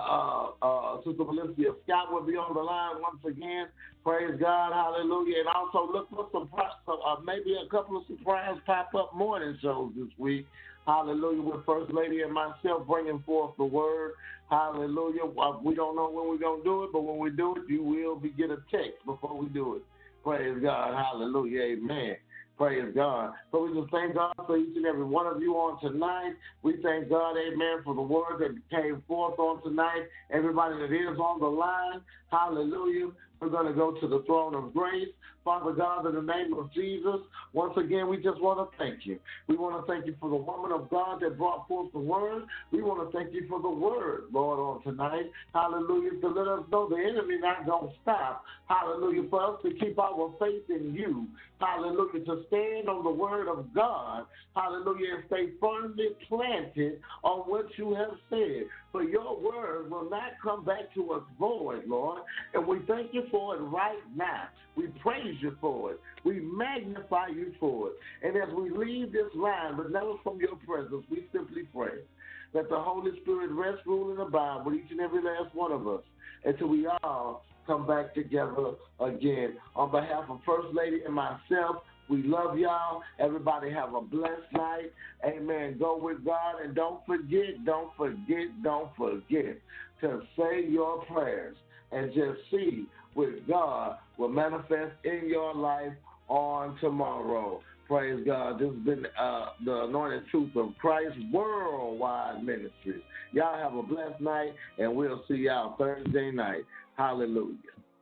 Sister Valencia Scott will be on the line once again. Praise God. Hallelujah. And also look for some maybe a couple of surprise pop-up morning shows this week. Hallelujah. With First Lady and myself bringing forth the word. Hallelujah. We don't know when we're going to do it, but when we do it, you will get a text before we do it. Praise God. Hallelujah. Amen. Praise God. So we just thank God for each and every one of you on tonight. We thank God, amen, for the word that came forth on tonight. Everybody that is on the line, hallelujah. We're going to go to the throne of grace. Father God, in the name of Jesus, once again, we just want to thank you. We want to thank you for the woman of God that brought forth the word. We want to thank you for the word, Lord, on tonight. Hallelujah, to let us know the enemy not going to stop. Hallelujah, for us to keep our faith in you. Hallelujah, to stand on the word of God. Hallelujah, and stay firmly planted on what you have said. For your word will not come back to us void, Lord. And we thank you for it right now. We praise you for it. We magnify you for it. And as we leave this line, but never from your presence, we simply pray that the Holy Spirit rest, rule, and abide with each and every last one of us until we all come back together again. On behalf of First Lady and myself, we love y'all. Everybody have a blessed night. Amen. Go with God. And don't forget to say your prayers and just see what God will manifest in your life on tomorrow. Praise God. This has been the Anointed Truth of Christ Worldwide Ministries. Y'all have a blessed night, and we'll see y'all Thursday night. Hallelujah.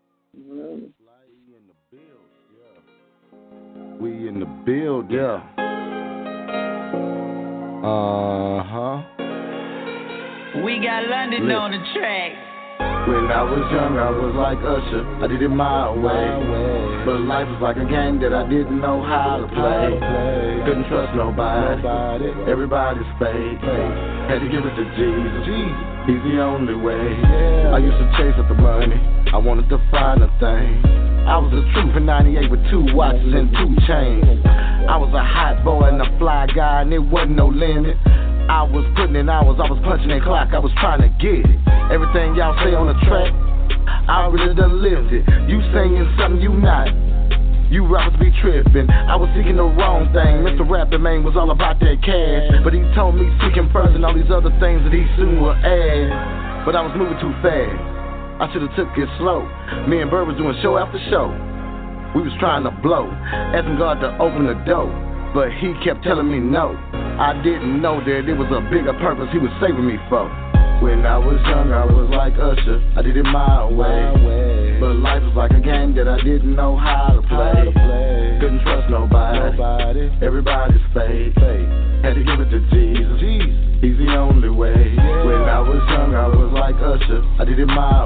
We in the build, yeah. We got London on the track. When I was young, I was like Usher. I did it my way. But life was like a game that I didn't know how to play. Couldn't trust nobody. Everybody's fake. Had to give it to Jesus. He's the only way. I used to chase up the money. I wanted to find a thing. I was a truth in 98 with 2 watches and 2 chains. I was a hot boy and a fly guy, and there wasn't no limit. I was putting in hours, I was punching in clock, I was trying to get it. Everything y'all say on the track, I really done lived it. You singing something you not. You rappers be tripping. I was seeking the wrong thing. Mr. Rapping Man was all about that cash, but he told me seek him first and all these other things that he soon will add. But I was moving too fast. I should've took it slow. Me and Bird was doing show after show. We was trying to blow, asking God to open the door, but he kept telling me no. I didn't know that it was a bigger purpose he was saving me for. When I was young, I was like Usher. I did it my way. But life was like a game that I didn't know how to play. Couldn't trust nobody. Everybody's fake. Had to give it to Jesus. He's the only way. When I was young, I was like Usher. I did it my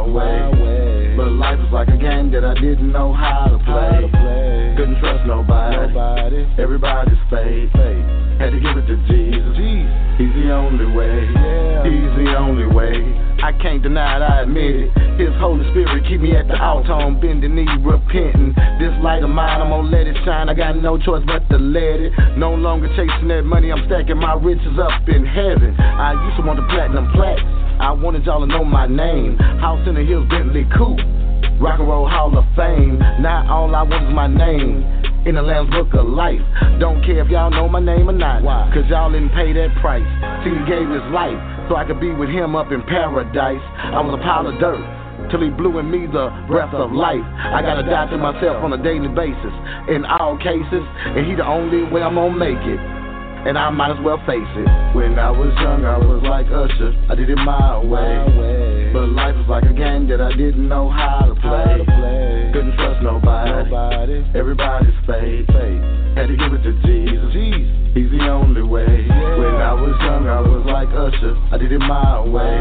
way. But life was like a game that I didn't know how to play. Couldn't trust nobody. Everybody's fake. Had to give it to Jesus. He's the only way. He's the only way. I can't deny it, I admit it. His Holy Spirit keep me at the altar on bending knee, repenting. This light of mine, I'm gonna let it shine. I got no choice but to let it. No longer chasing that money, I'm stacking my riches up in heaven. I used to want the platinum plaques. I wanted y'all to know my name. House in the hills, Bentley coupe. Rock and Roll Hall of Fame. Now all I want is my name in the Lamb's Book of Life. Don't care if y'all know my name or not. Why? Cause y'all didn't pay that price. See, he gave his life so I could be with him up in paradise. I was a pile of dirt till he blew in me the breath of life. I gotta die to myself on a daily basis in all cases, and he the only way I'm gonna make it, and I might as well face it. When I was young, I was like Usher. I did it my way. But life was like a game that I didn't know how to play. Couldn't trust nobody. Everybody's fake. Had to give it to Jesus. He's the only way. When I was young, I was like Usher. I did it my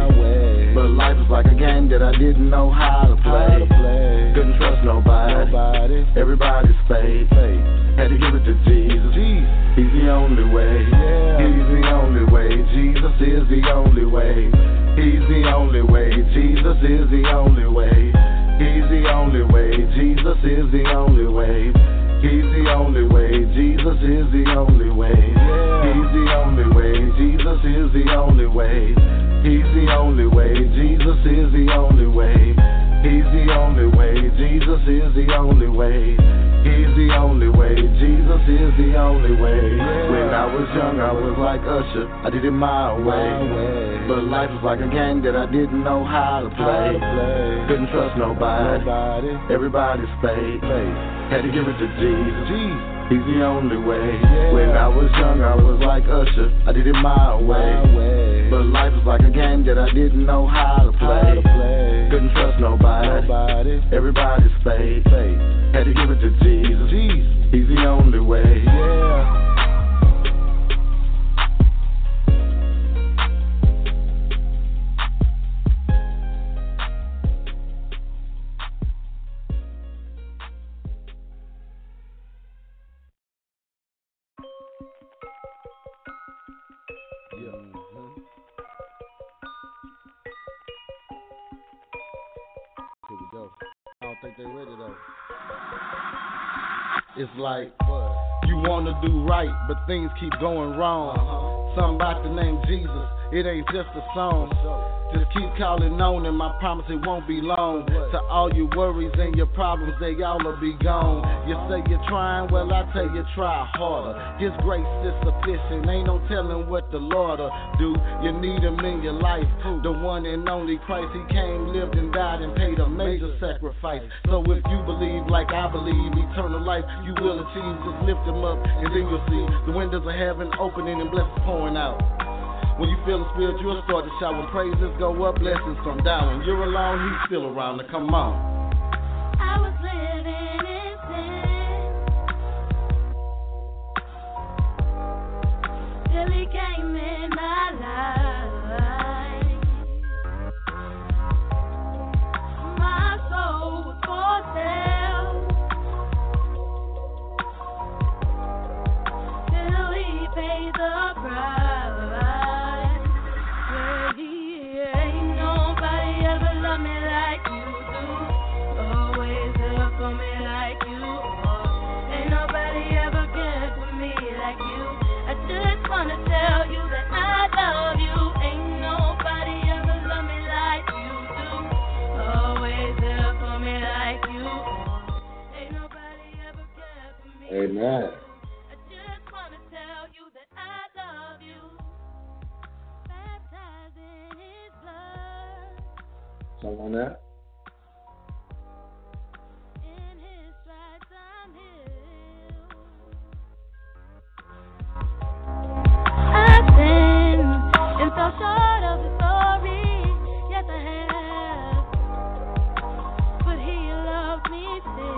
way. But life was like a game that I didn't know how to play. Couldn't trust nobody. Everybody's fake. Had to give it to Jesus. He's the only way. He's the only way. Jesus is the only way. He's the only way. Jesus is the only way. He's the only way. Jesus is the only way. He's the only way. Jesus is the only way. He's the only way. Jesus is the only way. He's the only way. Jesus is the only way. He's the only way. Jesus is the only way. He's the only way. Jesus is the only way. When I was young, I was like Usher. I did it my way. But life was like a game that I didn't know how to play. Couldn't trust nobody. Everybody's fake. Had to give it to Jesus. He's the only way. When I was young, I was like Usher. I did it my way. But life was like a game that I didn't know how to play. Couldn't trust nobody. Everybody's fake. Had to give it to Jesus. He's the only way. Here we go. I don't think they're ready though. It's like you wanna do right, but things keep going wrong. Something about the name Jesus, it ain't just a song. Just keep calling on him, I promise it won't be long. To all your worries and your problems, they all will be gone. You say you're trying, well I tell you try harder. His grace is sufficient, ain't no telling what the Lord'll do. You need him in your life, the one and only Christ. He came, lived and died and paid a major sacrifice. So if you believe like I believe, eternal life you will achieve. Just lift him up and then you'll see the windows of heaven opening and blessings pouring out. When you feel the spirit, you'll start to shout. When praises go up, blessings come down. When you're alone, he's still around. Now come on. I was living in sin till he came in my life. My soul was for sale till he paid the price. Amen. I just want to tell you that I love you. Baptized in his blood. Something on that? In his stripes I'm healed. I've sinned and fell short of his glory. Yes, I have. But he loves me still.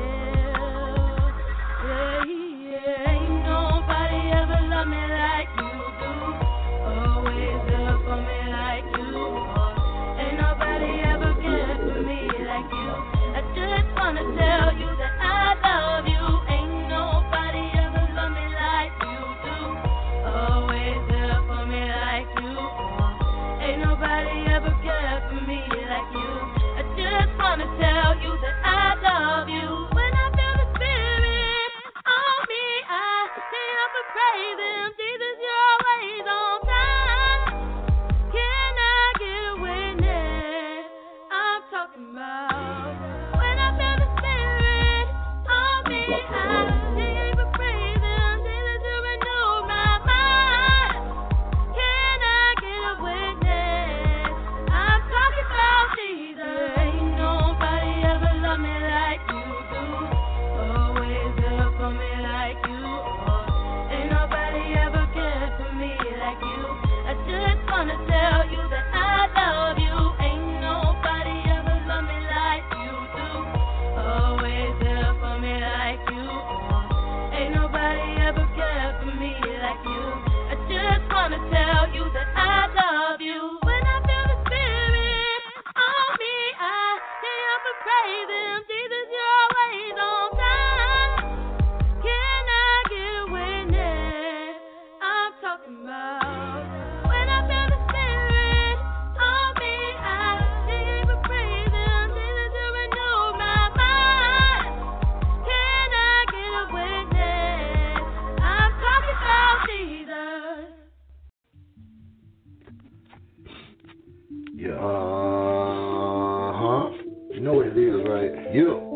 You know what it is, right? Here we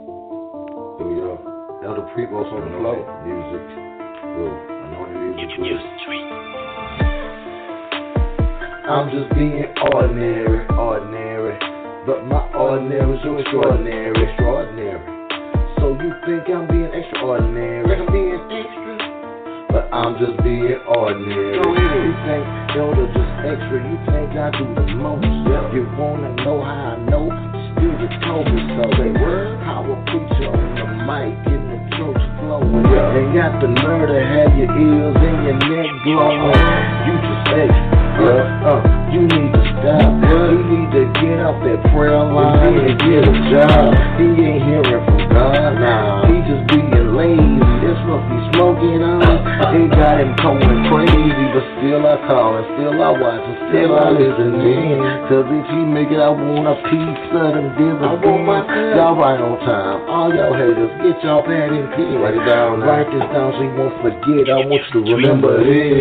go. Elder Prepos on the flow. Music. Groove. I know what it is. I'm just being ordinary. But my ordinary is extraordinary. So you think I'm being extraordinary? being ordinary. You think elder just extra, you think I do the most. You wanna know how I know? Spirit told me so. How a preacher on the mic in the church flowing. Ain't got the nerve to have your ears and your neck glowing. You just extra, you need to stop. You need to get off that prayer line and get a job. He ain't hearing from God now. He just being lazy. That's what he smoking on. It got him going crazy, but still I call and still I watch and still I listen in. Cause if he make it, I want a piece of them dividends. Y'all right on time. All y'all haters, get y'all pad and pen. Write it down. Write this down so you won't forget. I want you to remember this.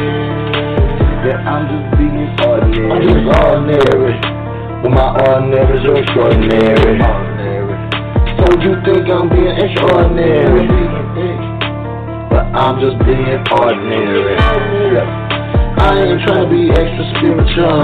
That I'm just being ordinary. I'm just ordinary, but my ordinary is extraordinary. So you think I'm being extraordinary, but I'm just being ordinary. I ain't trying to be extra spiritual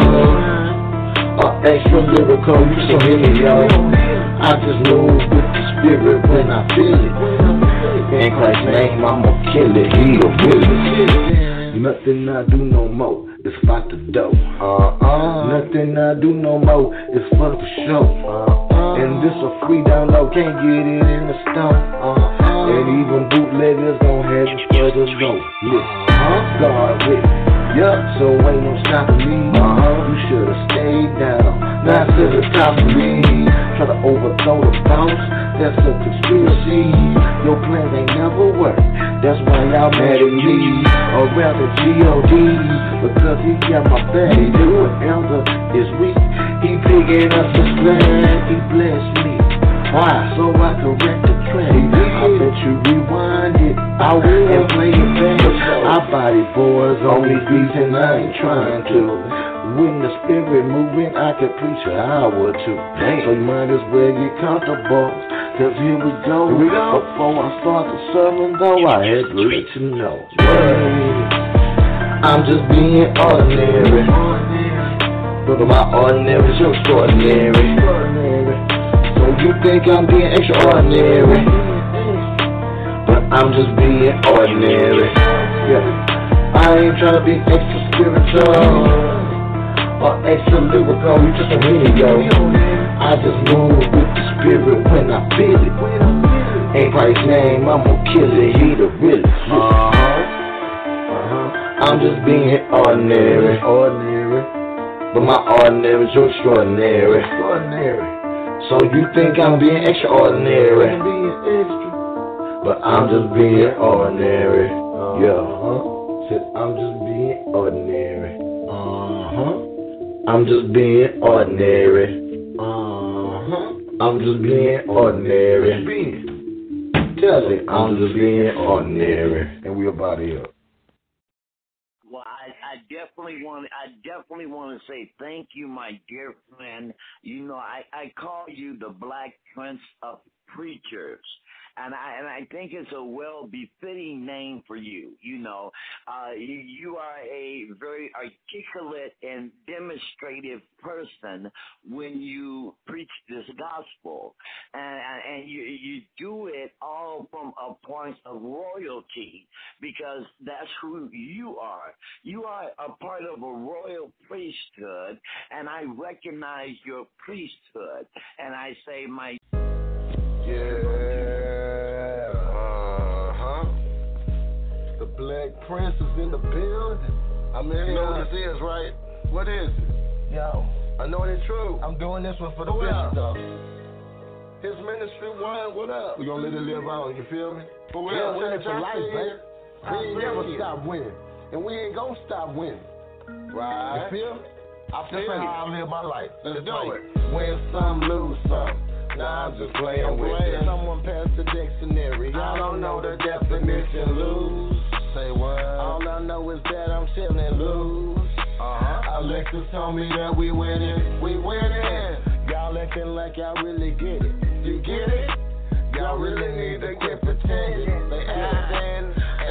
or extra lyrical. You so hear me, y'all. I just move with the spirit when I feel it. In Christ's name, I'ma kill it. He a villain. Nothing I do no more is for the dough. Nothing I do no more is for the show. And this a free download, can't get it in the store. And even bootleggers gon' have it for the low. Listen, God with me. Yup, so ain't no stopping me. You should've stayed down, not to the top of me. Try to overthrow the boss, that's a conspiracy. Your plans ain't never worked, that's why y'all mad at me. Or rather G.O.D. because he got my back. When elder is weak, he picking up the slack. He blessed me, why? So I correct the track. I bet you rewind it, I will, and play it back. Our body boys only beats and I ain't trying to. When the spirit moving, I could preach an hour or two. So you might as well get comfortable, cause here we go. Before I start the sermon though, I had to let you know. I'm just being ordinary, but my ordinary is extraordinary. So you think I'm being extraordinary, but I'm just being ordinary. I ain't trying to be extra spiritual or extra lyrical, you just a video. I just move with the spirit when I feel it. In Christ's name, I'ma kill it, he the realest. I'm just being ordinary, but my ordinary is extraordinary. So you think I'm being extraordinary, but I'm just being ordinary. Said I'm just being ordinary. I'm just being ordinary. I'm just being ordinary. Tell me, I'm just being ordinary. And we about here. Well, I definitely want to say thank you, my dear friend. You know, I call you the Black Prince of Preachers. And I think it's a well-befitting name for you. You know, you are a very articulate and demonstrative person when you preach this gospel, and you do it all from a point of royalty, because that's who you are. You are a part of a royal priesthood, and I recognize your priesthood, and I say my. The Black Prince is in the building. I mean, you know what this is, right? What is it? Yo, I know it ain't true. I'm doing this one for the bishop, though. His ministry one, what up? We gonna let it live on, you feel me? But we're winning for life, man. We ain't never stop winning. And we ain't gonna stop winning. Right? You feel me? I feel how I live my life. Let's do it. Win some, lose some. Nah, I'm just playing with it. Someone passed the dictionary. I don't know the definition. Lose. Say what? All I know is that I'm feeling loose. Alexis told me that we winning. We winning. Y'all acting like y'all really get it. You get it? Y'all really need to quit pretending. They acting and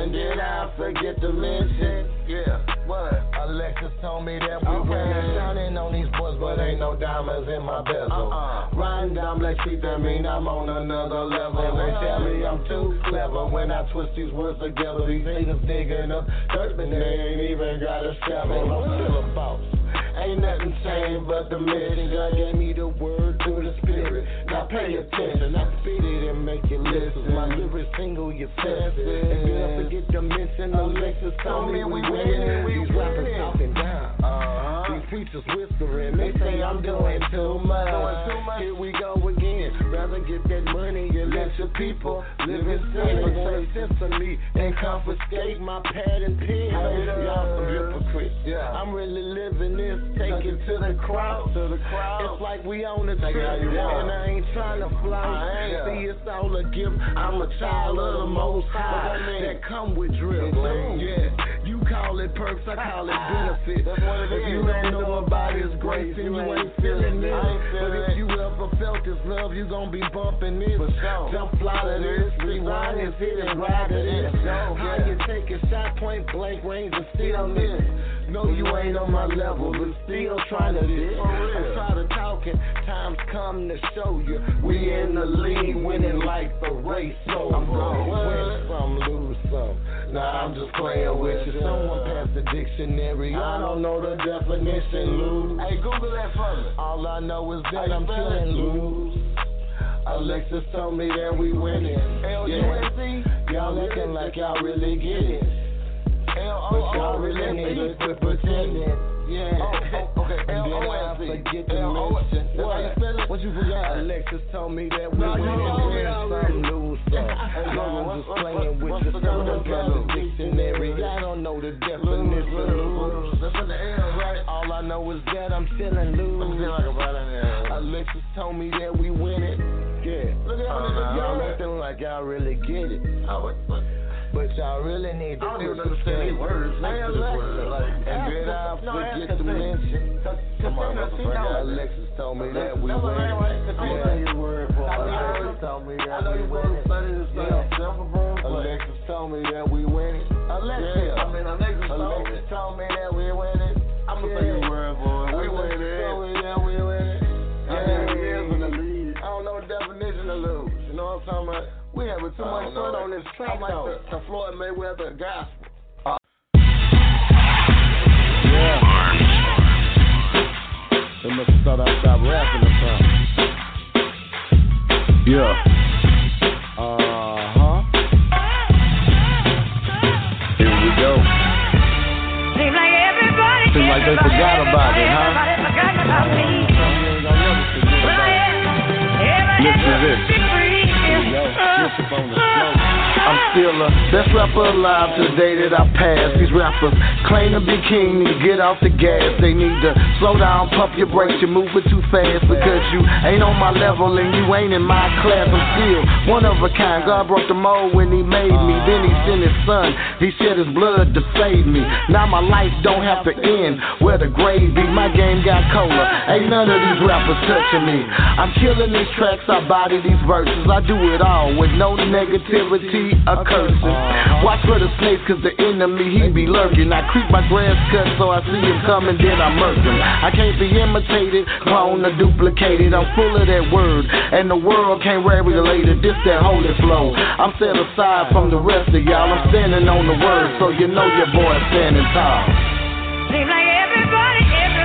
And did I forget to mention? Yeah, what? Alexis told me that we were shining on these boys, but ain't no diamonds in my bezel. Riding down Black Street, that mean I'm on another level. They tell me I'm too clever when I twist these words together. These haters digging up dirt, but they ain't even got a shovel. I'm still a boss. Ain't nothing changed but the mission. God gave me the word through the spirit. Now pay attention, I spit it and make it listen. My lyrics single your senses. And don't forget to mention Alexis told me we winning. These rappers talking down. These preachers whispering. They say I'm doing too much. Here we go again. Rather get that money and let your people live in sin. But say sense to me and confiscate my pad and pen. Y'all some hypocrites. I'm really living this. Take it to the crowd. It's like we on a trip, and I ain't trying to fly. See, it's all a gift. I'm a child of the Most High that come with drip. Yeah, you call it perks, I call it benefits. If you don't know about His grace, then you ain't feeling this. But if you ever felt His love, you gon' be bumping this. Jump fly to this, rewind this, hit and ride to this. How you take a shot, point blank range and still miss? No, you ain't on my level, but still trying to diss. I'm tired of talking, time's come to show you. We in the lead, winning like the race over. I'm gonna win some, lose some. Nah, I'm just playing with you. Someone pass the dictionary. I don't know the definition, lose. Hey, Google that for me. All I know is that I'm feeling lose. Alexis told me that we winning. Yeah. Y'all acting like y'all really get it. But y'all really need to quit pretending. Yeah. Okay. And then I forget to mention. What you forgot? Alexis told me that we win some, lose some. I'm just playing with the someone dictionary. I don't know the definition of lose. That's in the air, right? All I know is that I'm feeling loose. Alexis told me that we win it. Yeah. Y'all acting like y'all really get it. But y'all really need to understand these words. And then I forget to mention. Alexis told me that we win. Alexis told me that we win. Alexis told me that we win. Alexis told me that we win it. I'm gonna say the word, boy. We win it. We win it. I don't know the definition of lose. You know what I'm talking about? We having too much fun on this track, though. The Floyd Mayweather gospel. Yeah. They must have thought I stopped rapping or something. Yeah. Here we go. Seems like they forgot about it, huh? Listen to this. I'm still the best rapper alive today that I pass. These rappers claim to be king, need to get off the gas. They need to slow down, pump your brakes. You're moving too fast because you ain't on my level and you ain't in my class. I'm still one of a kind. God broke the mold when He made me. Then He sent His son. He shed His blood to save me. Now my life don't have to end where the grave be. My game got colder. Ain't none of these rappers touching me. I'm killing these tracks. I body these verses. I do it all with no negativity or cursing. Watch for the snakes cause the enemy he be lurking. I creep my grass cut so I see him coming, then I murk him. I can't be imitated, cloned or duplicated. I'm full of that word and the world can't regulate it. This that holy flow. I'm set aside from the rest of y'all. I'm standing on the word so you know your boy standing tall. Seems like everybody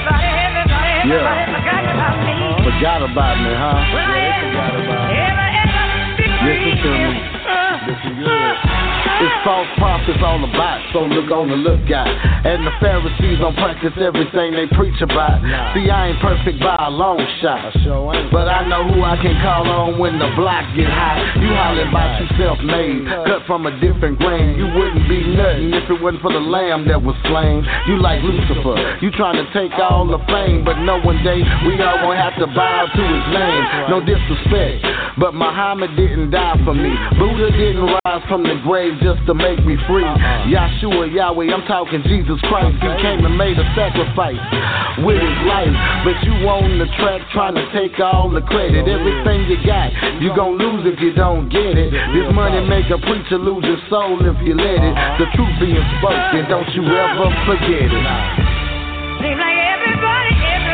forgot about me, huh? Yeah, they forgot about me. Listen to me. Listen good. It's false prophets all about, so look on the lookout. And the Pharisees don't practice everything they preach about. See, I ain't perfect by a long shot, but I know who I can call on when the block get hot. You hollering about you self-made, cut from a different grain. You wouldn't be nothing if it wasn't for the lamb that was slain. You like Lucifer, you trying to take all the fame, but know one day we all gonna have to bow to His name. No disrespect, but Muhammad didn't die for me. Buddha didn't rise from the grave just to make me free. Yahshua, Yahweh, I'm talking Jesus Christ. He came and made a sacrifice with his life. But you on the track trying to take all the credit. Everything you got, you gon' lose if you don't get it. This money make a preacher lose his soul if you let it. The truth being spoken, don't you ever forget it. Seems like everybody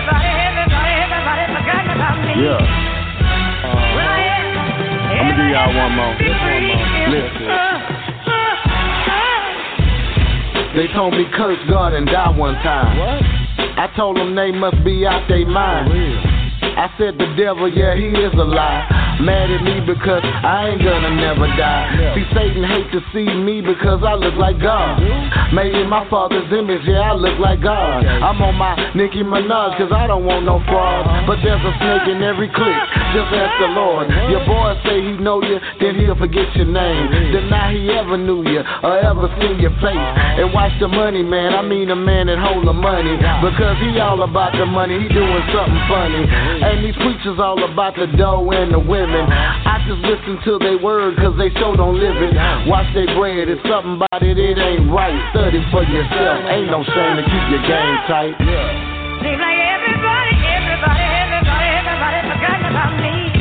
forgot about me. Yeah. I'm gonna give y'all one more. Listen. They told me curse God and die one time. What? I told them they must be out their mind. I said the devil, yeah, he is a lie. Mad at me because I ain't gonna never die. See, Satan hate to see me because I look like God. Made in my father's image, yeah, I look like God. I'm on my Nicki Minaj cause I don't want no fraud. But there's a snake in every clique, just ask the Lord. Your boy say he know you, then he'll forget your name. Deny he ever knew you or ever seen your face. And watch the money, man, I mean the man that hold the money. Because he all about the money, he doing something funny. And these preachers all about the dough and the women. I just listen to their word cause they so don't live it. Watch their bread, it's something about it, it ain't right. Study for yourself, ain't no shame to keep your game tight. Seems like everybody forgot about me.